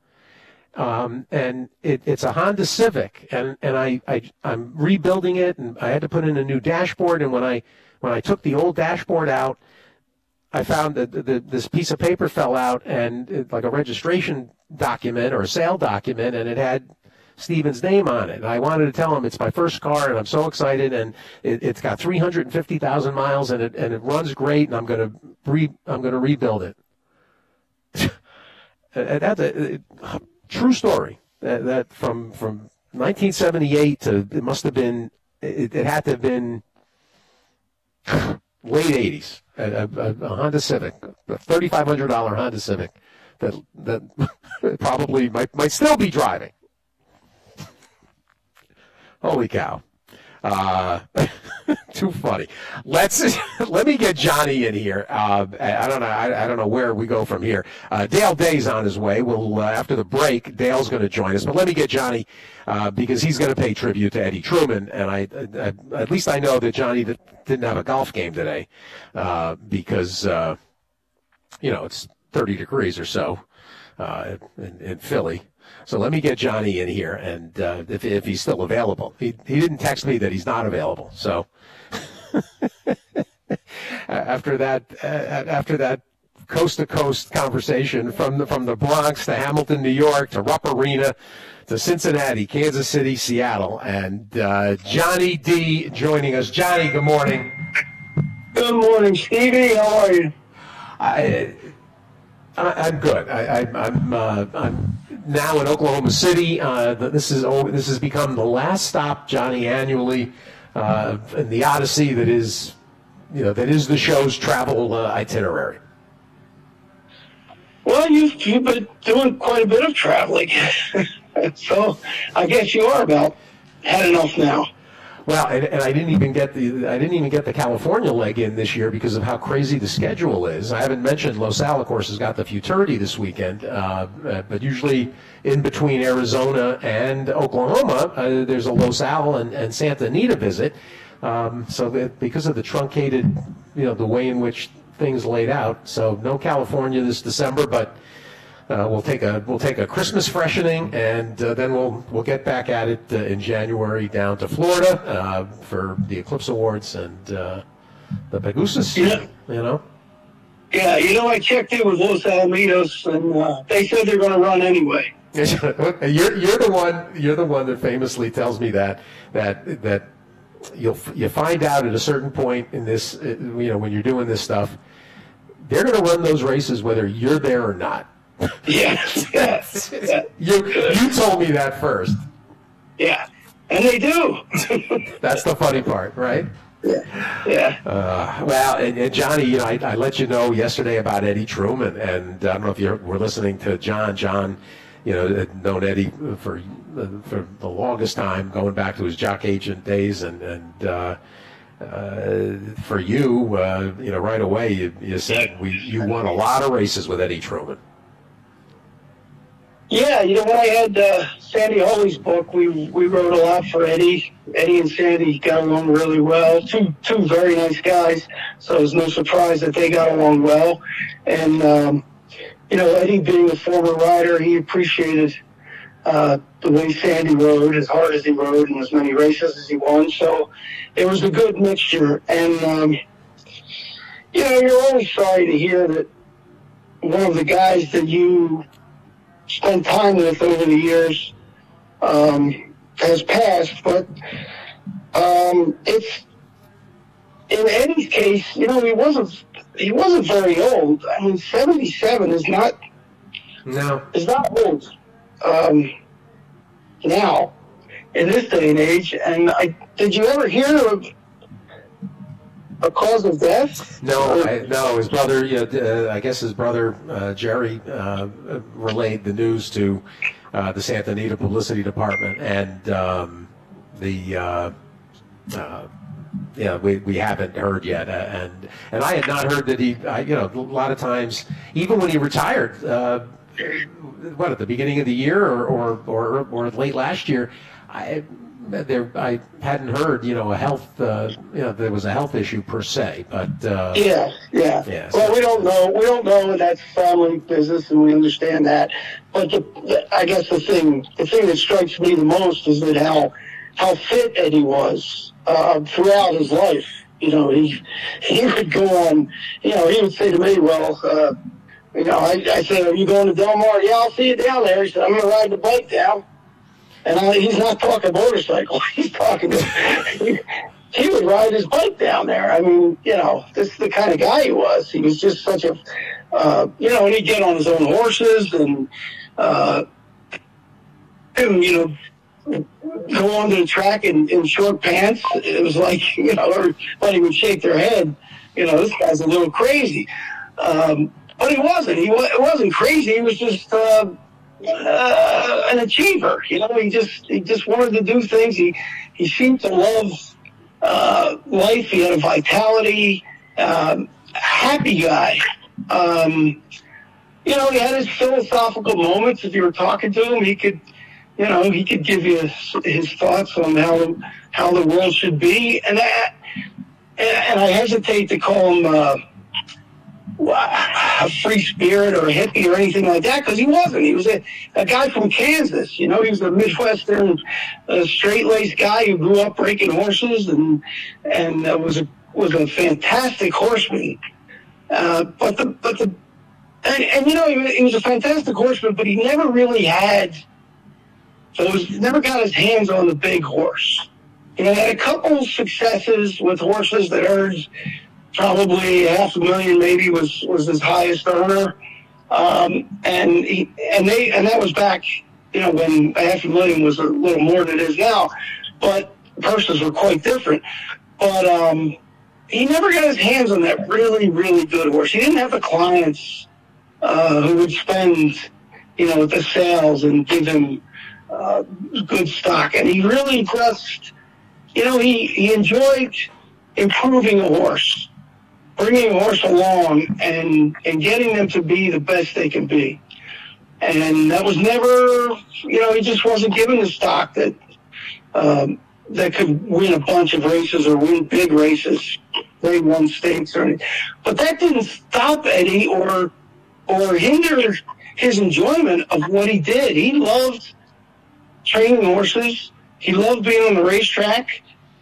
S2: And it's a Honda Civic, and I'm rebuilding it, and I had to put in a new dashboard. And when I took the old dashboard out, I found that this piece of paper fell out, and like a registration document or a sale document, and it had Steven's name on it. And I wanted to tell him it's my first car, and I'm so excited, and it's got 350,000 miles, and it runs great, and I'm gonna rebuild it. True story. That from 1978 to it must have been it had to have been late 80s. A Honda Civic, a $3,500 Honda Civic that probably might still be driving. Holy cow. Too funny. Let me get Johnny in here. I don't know where we go from here. Dale Day's on his way. We'll after the break, Dale's going to join us. But let me get Johnny because he's going to pay tribute to Eddie Truman, and I at least I know that Johnny didn't have a golf game today because it's 30 degrees or so in Philly. So let me get Johnny in here, and if he's still available. He didn't text me that he's not available. So after that coast-to-coast conversation from the Bronx to Hamilton, New York, to Rupp Arena, to Cincinnati, Kansas City, Seattle, and Johnny D joining us. Johnny, good morning.
S3: Good morning, Stevie. How are you?
S2: I'm good. I'm now in Oklahoma City. This has become the last stop, Johnny, annually in the Odyssey that is the show's travel itinerary.
S3: Well, you've been doing quite a bit of traveling, so I guess you are about had enough now.
S2: Well, and I didn't even get the California leg in this year because of how crazy the schedule is. I haven't mentioned Los Al, of course, has got the Futurity this weekend, but usually in between Arizona and Oklahoma, there's a Los Al and Santa Anita visit. So because of the truncated, the way in which things laid out, so no California this December, but. We'll take a Christmas freshening, and then we'll get back at it in January down to Florida for the Eclipse Awards and the Pegusis.
S3: Yeah. Yeah, I checked in with Los Alamitos, and they said they're going to run anyway.
S2: You're the one that famously tells me that you find out at a certain point in this, when you're doing this stuff, they're going to run those races whether you're there or not.
S3: Yes.
S2: You told me that first.
S3: Yeah, and they do.
S2: That's the funny part, right?
S3: Yeah.
S2: Well, and Johnny, I let you know yesterday about Eddie Truman, and I don't know if you were listening to John. John, had known Eddie for the longest time, going back to his jock agent days, and for you, right away you said you won a lot of races with Eddie Truman.
S3: Yeah, when I had Sandy Hawley's book, we wrote a lot for Eddie. Eddie and Sandy got along really well. Two very nice guys, so it was no surprise that they got along well. And Eddie being a former rider, he appreciated the way Sandy rode, as hard as he rode, and as many races as he won. So it was a good mixture. And you're always sorry to hear that one of the guys that you spent time with over the years has passed, but it's in Eddie's case, he wasn't very old. I mean, 77 is not old now in this day and age. And did you ever hear of a cause of death?
S2: No. His brother, I guess his brother Jerry relayed the news to the Santa Anita Publicity Department, and we haven't heard yet. And I had not heard that he. A lot of times, even when he retired, at the beginning of the year or late last year, I hadn't heard, a health, there was a health issue per se, but
S3: yeah. Well, we don't know, and that's family business, and we understand that. But I guess the thing that strikes me the most is that how fit Eddie was throughout his life. He would go on. He would say to me, "Well, I said, are you going to Del Mar? Yeah, I'll see you down there." He said, "I'm going to ride the bike down." And he's not talking motorcycle. He's talking he would ride his bike down there. I mean, this is the kind of guy he was. He was just such a, and he'd get on his own horses and go onto the track in short pants. It was like, everybody would shake their head. This guy's a little crazy. But he wasn't. He wasn't crazy. He was just an achiever. He just wanted to do things. He seemed to love life. He had a vitality, happy guy. He had his philosophical moments. If you were talking to him, he could give you his thoughts on how the world should be. And I hesitate to call him a free spirit or a hippie or anything like that, because he wasn't. He was a guy from Kansas. He was a Midwestern, straight-laced guy who grew up breaking horses and was a fantastic horseman. He was a fantastic horseman, but he never really never got his hands on the big horse. He had a couple successes with horses that earned probably $500,000, maybe was his highest earner, and that was back, when $500,000 was a little more than it is now, but purses were quite different. But he never got his hands on that really, really good horse. He didn't have the clients who would spend, the sales and give him good stock, and he really impressed. He enjoyed improving a horse, bringing a horse along and getting them to be the best they can be. And that was never, he just wasn't given the stock that could win a bunch of races or win big races. They won stakes or anything. But that didn't stop Eddie or hinder his enjoyment of what he did. He loved training horses. He loved being on the racetrack.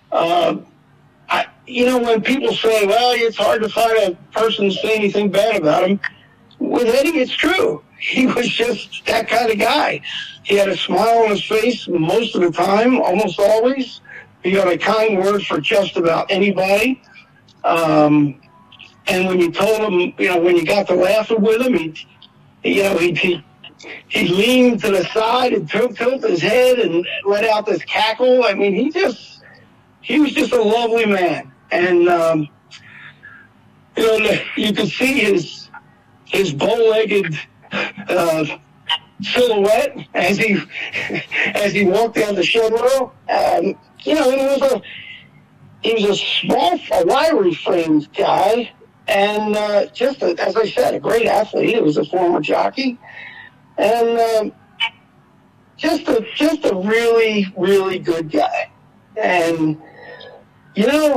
S3: When people say, well, it's hard to find a person to say anything bad about him, with Eddie, it's true. He was just that kind of guy. He had a smile on his face most of the time, almost always. He had a kind word for just about anybody. And when you told him, when you got to laughing with him, he leaned to the side and tilted his head and let out this cackle. I mean, he was just a lovely man. And, you could see his bow-legged silhouette as he walked down the shed row.
S4: he was a wiry framed guy, and as I said, a great athlete. He was a former jockey, and just a really, really good guy. And you know,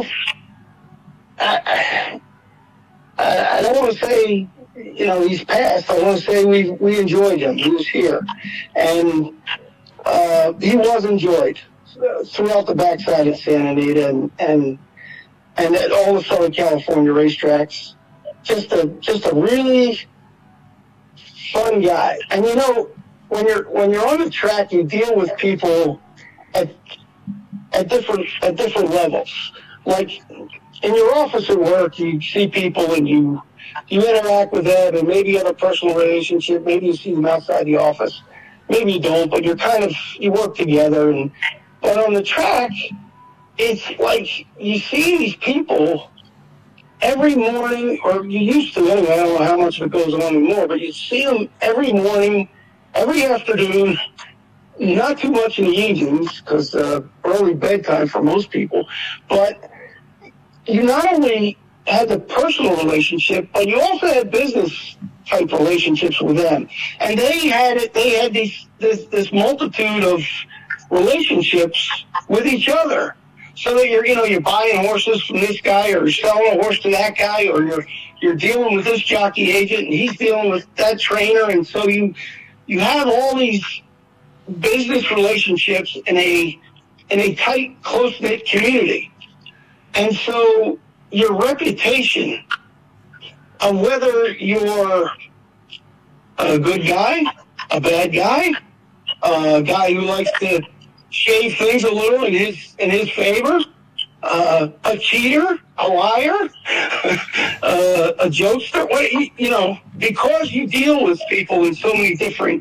S4: I don't want to say, he's passed. I want to say we enjoyed him. He was here, and he was enjoyed throughout the backside of Santa Anita and at all the Southern California racetracks. Just a really fun guy. And when you're on the track, you deal with people at different levels. Like in your office at work, you see people and you interact with them, and maybe you have a personal relationship. Maybe you see them outside the office. Maybe you don't, but you work together. But on the track, it's like you see these people every morning, or you used to anyway. I don't know how much of it goes on anymore, but you see them every morning, every afternoon. Not too much in the evenings because early bedtime for most people, but you not only had the personal relationship, but you also had business type relationships with them, and they had this multitude of relationships with each other. So that you're buying horses from this guy, or you're selling a horse to that guy, or you're dealing with this jockey agent and he's dealing with that trainer, and so you have all these business relationships in a tight, close-knit community. And so your reputation of whether you're a good guy, a bad guy, a guy who likes to shave things a little in his favor, a cheater, a liar, a jokester, because you deal with people in so many different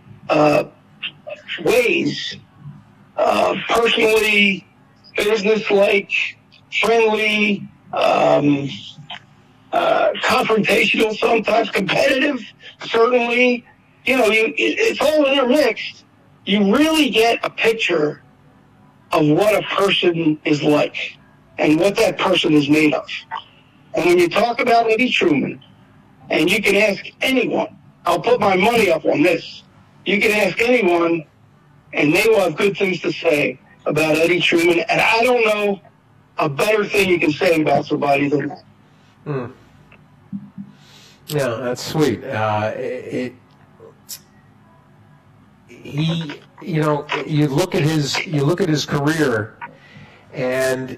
S4: ways, personally, business-like, friendly, confrontational sometimes, competitive, certainly. It's all intermixed. You really get a picture of what a person is like and what that person is made of. And when you talk about Eddie Truman, and you can ask anyone, I'll put my money up on this, you can ask anyone, and they will have good things to say about Eddie Truman. And I don't know a better thing you can say about somebody than that.
S2: Yeah, that's sweet. You look at his career, and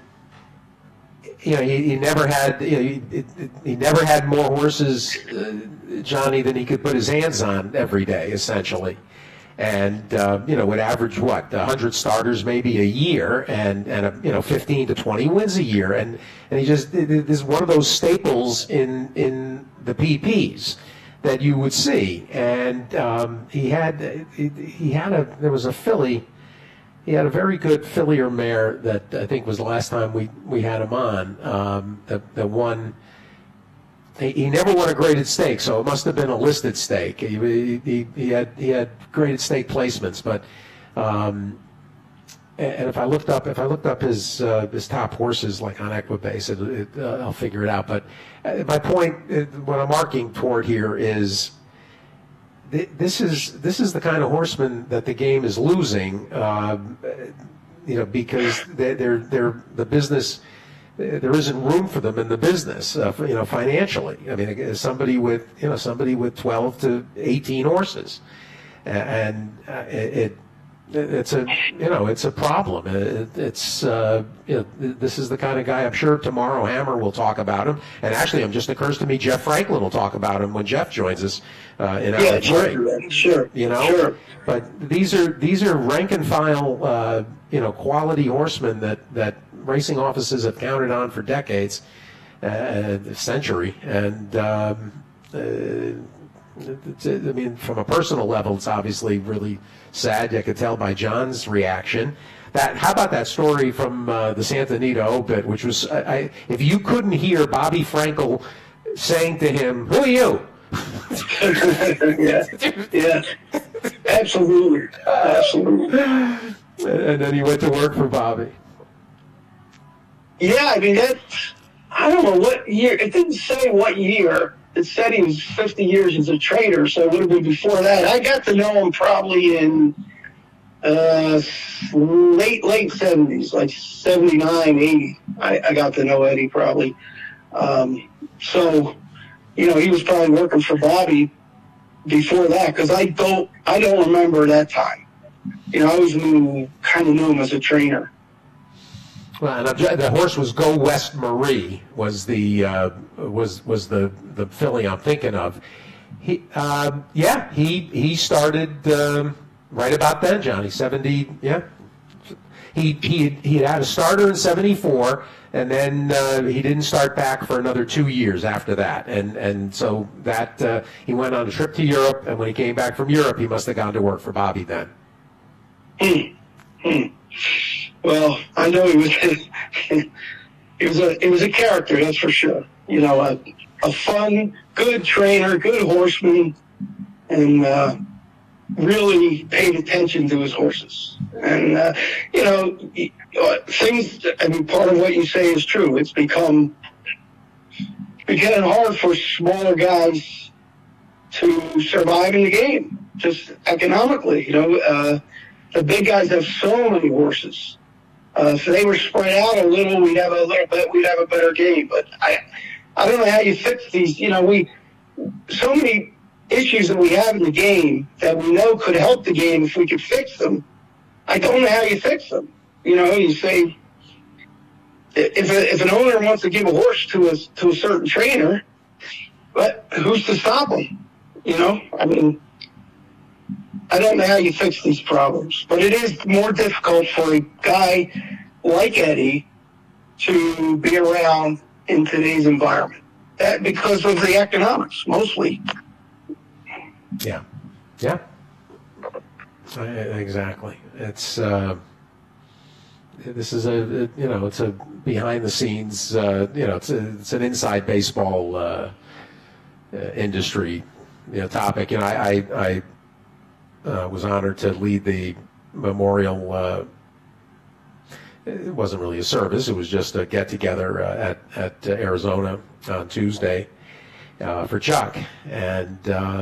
S2: he never had he never had more horses, Johnny, than he could put his hands on every day, essentially. And would average 100 starters maybe a year, and 15 to 20 wins a year, and he just is one of those staples in the PPs that you would see. And there was a filly. He had a very good filly or mare that I think was the last time we had him on. The one. He never won a graded stake, so it must have been a listed stake. He had graded stake placements, but and if I looked up his top horses like on Equibase, I'll figure it out. But my point, what I'm marking toward here is this is the kind of horseman that the game is losing, because they're the business. There isn't room for them in the business, financially. I mean, somebody with 12 to 18 horses, and it's a problem. This is the kind of guy. I'm sure tomorrow Hammer will talk about him, and actually, it just occurs to me Jeff Franklin will talk about him when Jeff joins us in our break.
S4: Sure.
S2: Sure. But these are rank and file, quality horsemen that racing offices have counted on for decades, a century, and I mean, from a personal level, it's obviously really sad. You could tell by John's reaction. How about that story from the Santa Anita Open, which was, if you couldn't hear Bobby Frankel saying to him, "Who are you?"
S4: yeah, absolutely.
S2: And then he went to work for Bobby.
S4: Yeah, I mean, I don't know what year. It didn't say what year. It said he was 50 years as a trainer, so it would have been before that. I got to know him probably in late 70s, like 79, 80. I got to know Eddie probably. So, you know, he was probably working for Bobby before that, because I don't remember that time. You know, I always kind of knew him as a trainer.
S2: Well, and the horse was Go West Marie was the filly I'm thinking of. He started right about then, Johnny. 70, yeah. He had a starter in 74, and then he didn't start back for another 2 years after that, and so that he went on a trip to Europe, and when he came back from Europe, he must have gone to work for Bobby then.
S4: Well, I know he was a character, that's for sure. You know, a fun, good trainer, good horseman, and really paid attention to his horses. And you know, things. I mean, part of what you say is true. It's becoming hard for smaller guys to survive in the game, just economically. You know, the big guys have so many horses. If they were spread out a little, we'd have a better game. But I don't know how you fix these. You know, so many issues that we have in the game that we know could help the game if we could fix them. I don't know how you fix them. You know, you say if an owner wants to give a horse to a certain trainer, but who's to stop him? You know, I mean, I don't know how you fix these problems, but it is more difficult for a guy like Eddie to be around in today's environment. That because of the economics, mostly.
S2: Yeah, exactly. It's this is it's a behind the scenes it's an inside baseball industry topic. I was honored to lead the memorial. It wasn't really a service; it was just a get together at Arizona on Tuesday for Chuck, and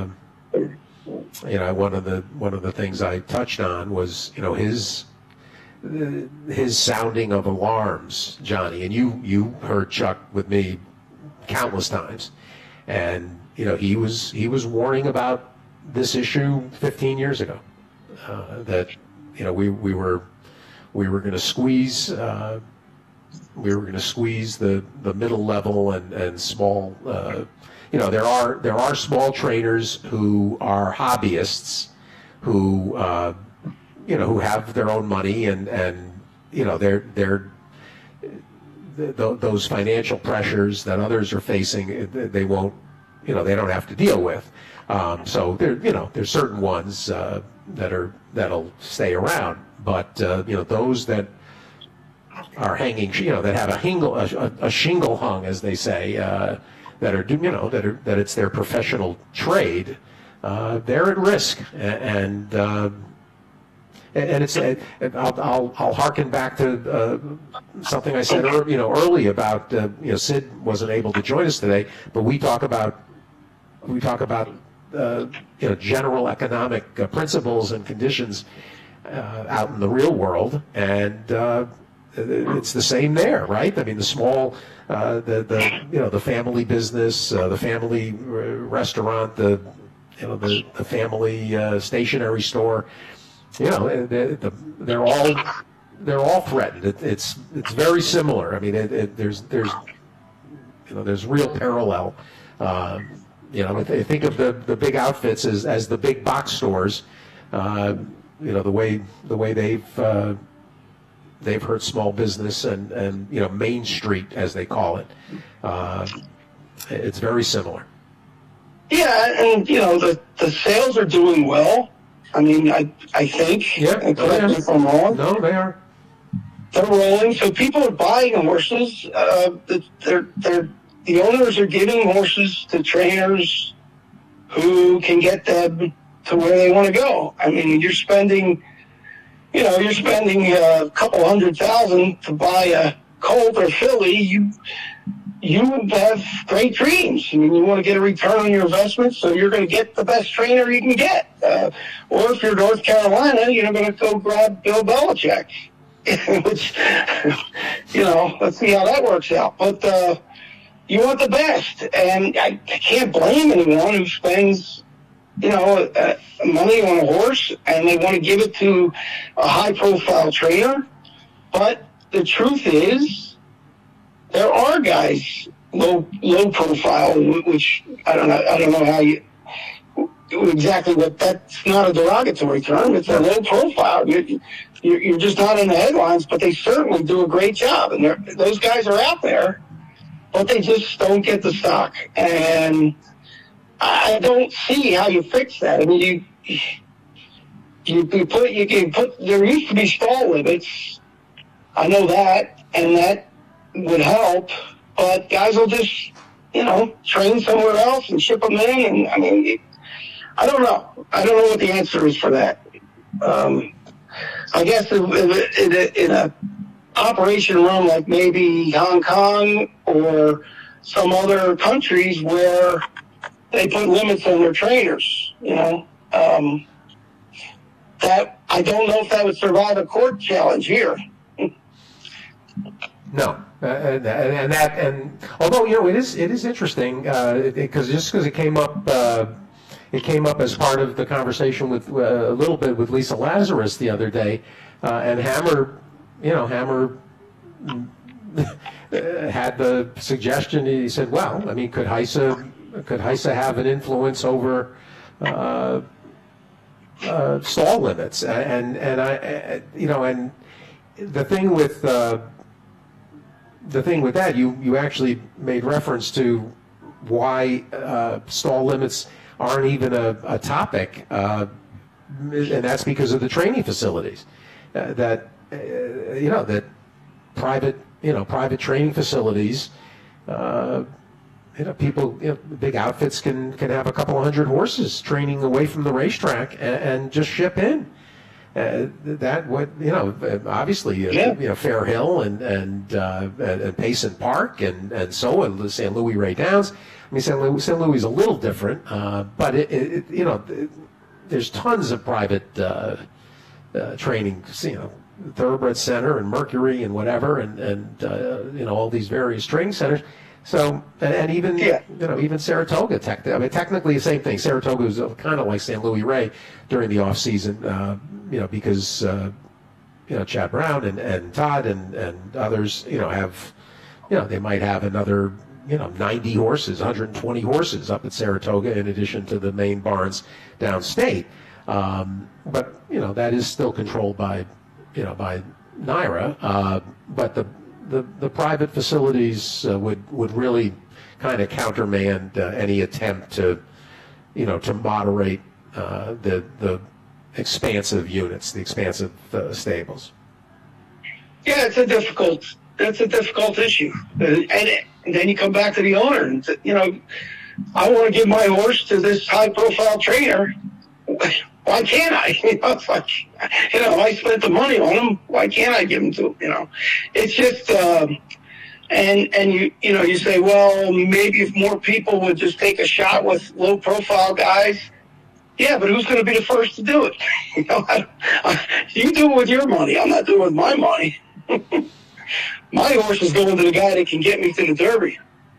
S2: one of the things I touched on was his sounding of alarms, Johnny, and you heard Chuck with me countless times, and he was warning about this issue 15 years ago, that we were going to squeeze the middle level and small. There are small trainers who are hobbyists who have their own money and those financial pressures that others are facing, they won't, they don't have to deal with. So there's certain ones that'll stay around, but those that are hanging, that have a shingle hung, as they say, that it's their professional trade, they're at risk, and it's I'll harken back to something I said early about Sid wasn't able to join us today, but we talk about general economic principles and conditions out in the real world, and it's the same there, right? I mean, the small, the family business, the family restaurant, the family stationery store, they're all threatened. It's very similar. I mean, there's real parallel. Think of the big outfits as the big box stores. The way they've hurt small business and Main Street, as they call it. It's very similar.
S4: Yeah, and the sales are doing well. I mean, I think.
S2: Yeah,
S4: correct me if I'm wrong.
S2: No, they are.
S4: They're rolling, so people are buying horses. The owners are giving horses to trainers who can get them to where they want to go. I mean, you're spending a couple $100,000 to buy a Colt or Philly, you have great dreams. I mean, you want to get a return on your investment, so you're going to get the best trainer you can get. Or if you're North Carolina, you're going to go grab Bill Belichick, which, let's see how that works out. But you want the best, and I can't blame anyone who spends, money on a horse, and they want to give it to a high-profile trainer. But the truth is, there are guys low profile, which I don't know how you exactly what. That's not a derogatory term. It's a low profile. You're just not in the headlines, but they certainly do a great job. And those guys are out there, but they just don't get the stock. And I don't see how you fix that. I mean, you can put. There used to be stall limits. I know that, and that would help, but guys will just, train somewhere else and ship them in. And I mean, I don't know. I don't know what the answer is for that. I guess in a operation room like maybe Hong Kong or some other countries where they put limits on their trainers, that I don't know if that would survive a court challenge here.
S2: No, and although it is interesting because it came up as part of the conversation with a little bit with Lisa Lazarus the other day, and Hammer had the suggestion. He said, "Well, I mean, could Heisa have an influence over stall limits?" And the thing with that, you actually made reference to why stall limits aren't even a topic, and that's because of the training facilities. That private training facilities. People, big outfits can have a couple of hundred horses training away from the racetrack and just ship in. Obviously, Fair Hill and Payson Park and so on, St. Louis Ray Downs. I mean, St. Louis is a little different, but there's tons of private training, Thoroughbred Center and Mercury and whatever, and all these various training centers. So, and even even Saratoga, technically the same thing. Saratoga is kind of like St. Louis Ray during the off season, because Chad Brown and Todd and others, have, they might have another 90 horses, 120 horses up at Saratoga in addition to the main barns downstate. But that is still controlled by NYRA. But the private facilities would really kind of countermand any attempt to moderate the expansive units, the expansive stables.
S4: Yeah, it's a difficult issue, and then you come back to the owner and I want to give my horse to this high-profile trainer. Why can't I? It's like, I spent the money on him. Why can't I give him to him? It's just, and you say, well, maybe if more people would just take a shot with low-profile guys. Yeah, but who's going to be the first to do it? You do it with your money. I'm not doing it with my money. My horse is going to the guy that can get me to the Derby.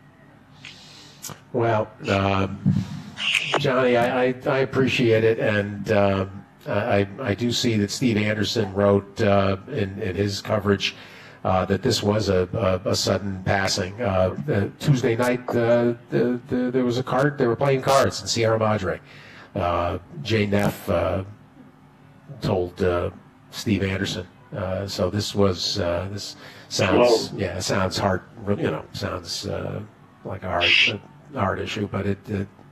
S2: Well, Johnny, I appreciate it, and I do see that Steve Anderson wrote in his coverage that this was a sudden passing. Tuesday night, there was a card. They were playing cards in Sierra Madre. Jay Neff told Steve Anderson. So this was this sounds sounds hard. Sounds like a hard issue, but it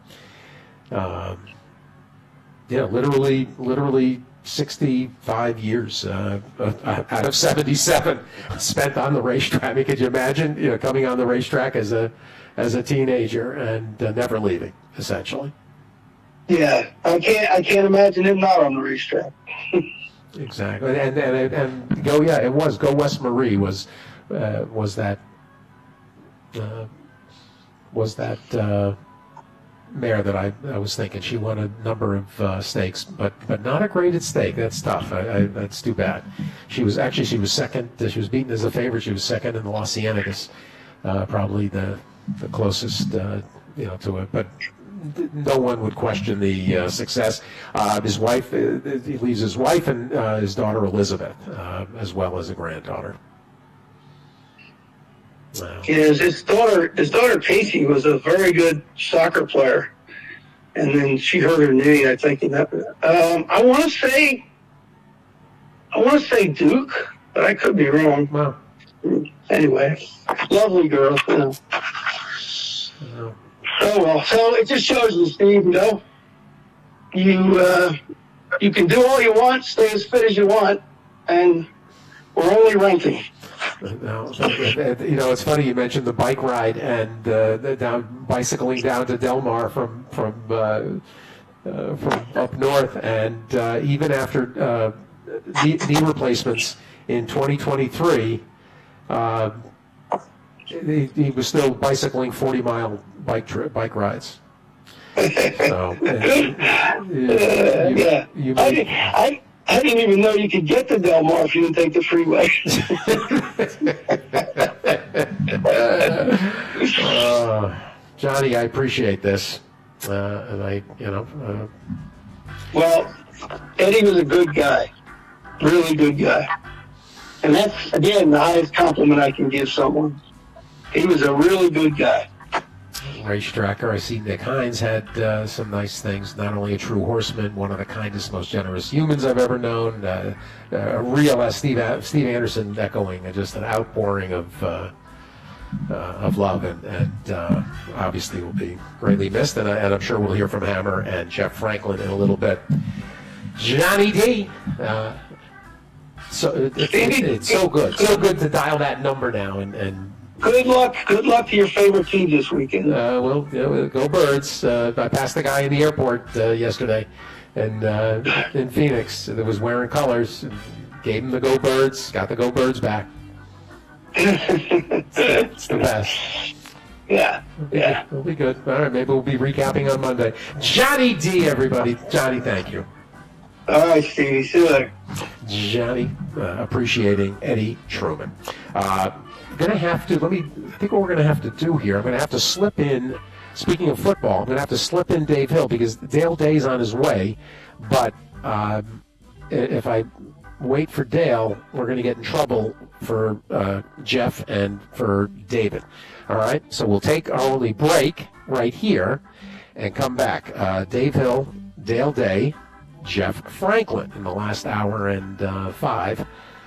S2: literally 65 years out of 77 spent on the racetrack. I mean, could you imagine, coming on the racetrack as a teenager and never leaving, essentially?
S4: Yeah, I can't imagine him not on the racetrack.
S2: Exactly, and Go West Marie was was that mare that I was thinking. She won a number of stakes, but not a graded stake. That's tough. That's too bad. She was second. She was beaten as a favorite. She was second in the Los Cienegos, probably the closest to it. But no one would question the success. His wife, he leaves his wife and his daughter Elizabeth, as well as a granddaughter. Wow.
S4: Yeah, his daughter Casey was a very good soccer player, and then she hurt her knee. I think I want to say Duke, but I could be wrong.
S2: Wow.
S4: Anyway, lovely girl. Wow. Oh well, so it just shows you, Steve. You can do all you want, stay as fit as you want, and we're only renting.
S2: No, it's funny you mentioned the bike ride and bicycling down to Del Mar from up north, and even after knee replacements in 2023, he was still bicycling 40-mile bike rides. So,
S4: I didn't even know you could get to Del Mar if you didn't take the freeway.
S2: Johnny, I appreciate this, and
S4: Well, Eddie was a good guy, really good guy, and that's again the highest compliment I can give someone. He was a really good guy.
S2: Racetracker. I see Nick Hines had some nice things. Not only a true horseman, one of the kindest, most generous humans I've ever known. A real Steve Anderson echoing, just an outpouring of love, and obviously will be greatly missed. And I'm sure we'll hear from Hammer and Jeff Franklin in a little bit. Johnny D. So it's so good to dial that number now and.
S4: Good luck to your favorite team this weekend.
S2: Well, go Birds. I passed the guy in the airport yesterday, and in Phoenix that was wearing colors. Gave him the Go Birds. Got the Go Birds back. It's the best.
S4: Yeah.
S2: It'll be good. All right, maybe we'll be recapping on Monday. Johnny D, everybody. Johnny, thank you.
S4: All right, Stevie. See you later.
S2: Johnny, appreciating Eddie Truman. Gonna have to. I think what we're gonna have to do here. I'm gonna have to slip in. Speaking of football, I'm gonna have to slip in Dave Hill because Dale Day's on his way. But if I wait for Dale, we're gonna get in trouble for Jeff and for David. All right. So we'll take our early break right here and come back. Dave Hill, Dale Day, Jeff Franklin in the last hour and 5.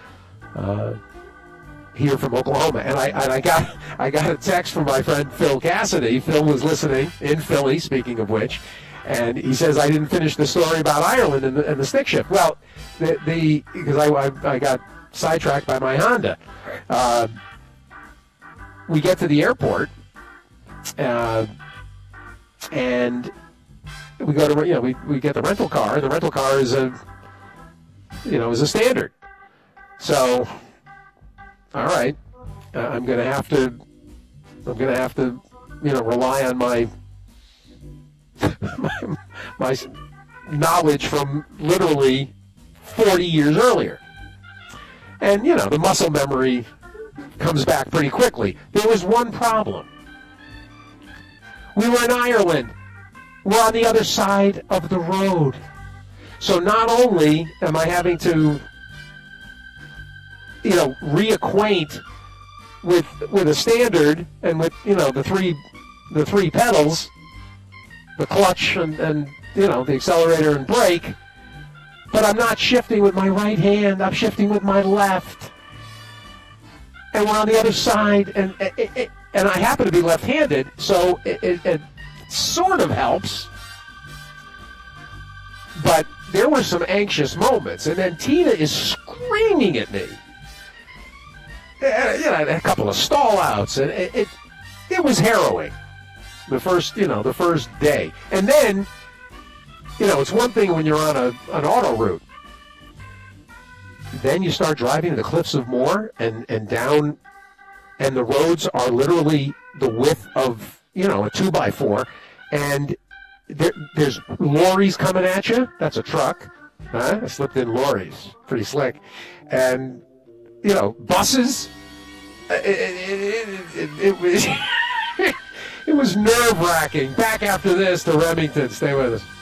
S2: Here from Oklahoma, and I got a text from my friend Phil Cassidy. Phil was listening in Philly, speaking of which, and he says I didn't finish the story about Ireland and the stick shift. Well, because I got sidetracked by my Honda. We get to the airport, and we go to we get the rental car. And the rental car is a standard, so. All right, I'm gonna have to, rely on my my knowledge from literally 40 years earlier, and the muscle memory comes back pretty quickly. There was one problem. We were in Ireland. We're on the other side of the road, so not only am I having to reacquaint with a standard and with the three pedals, the clutch and the accelerator and brake, but I'm not shifting with my right hand. I'm shifting with my left, and we're on the other side, and I happen to be left-handed, so it sort of helps, but there were some anxious moments, and then Tina is screaming at me. A couple of stall outs, and it was harrowing. The first day, and then it's one thing when you're on an auto route. Then you start driving to the Cliffs of Moher and down and the roads are literally the width of, a 2x4, and there's lorries coming at you. That's a truck. Huh? I slipped in lorries. Pretty slick. And, buses. It was it was nerve-wracking. Back after this to Remington. Stay with us.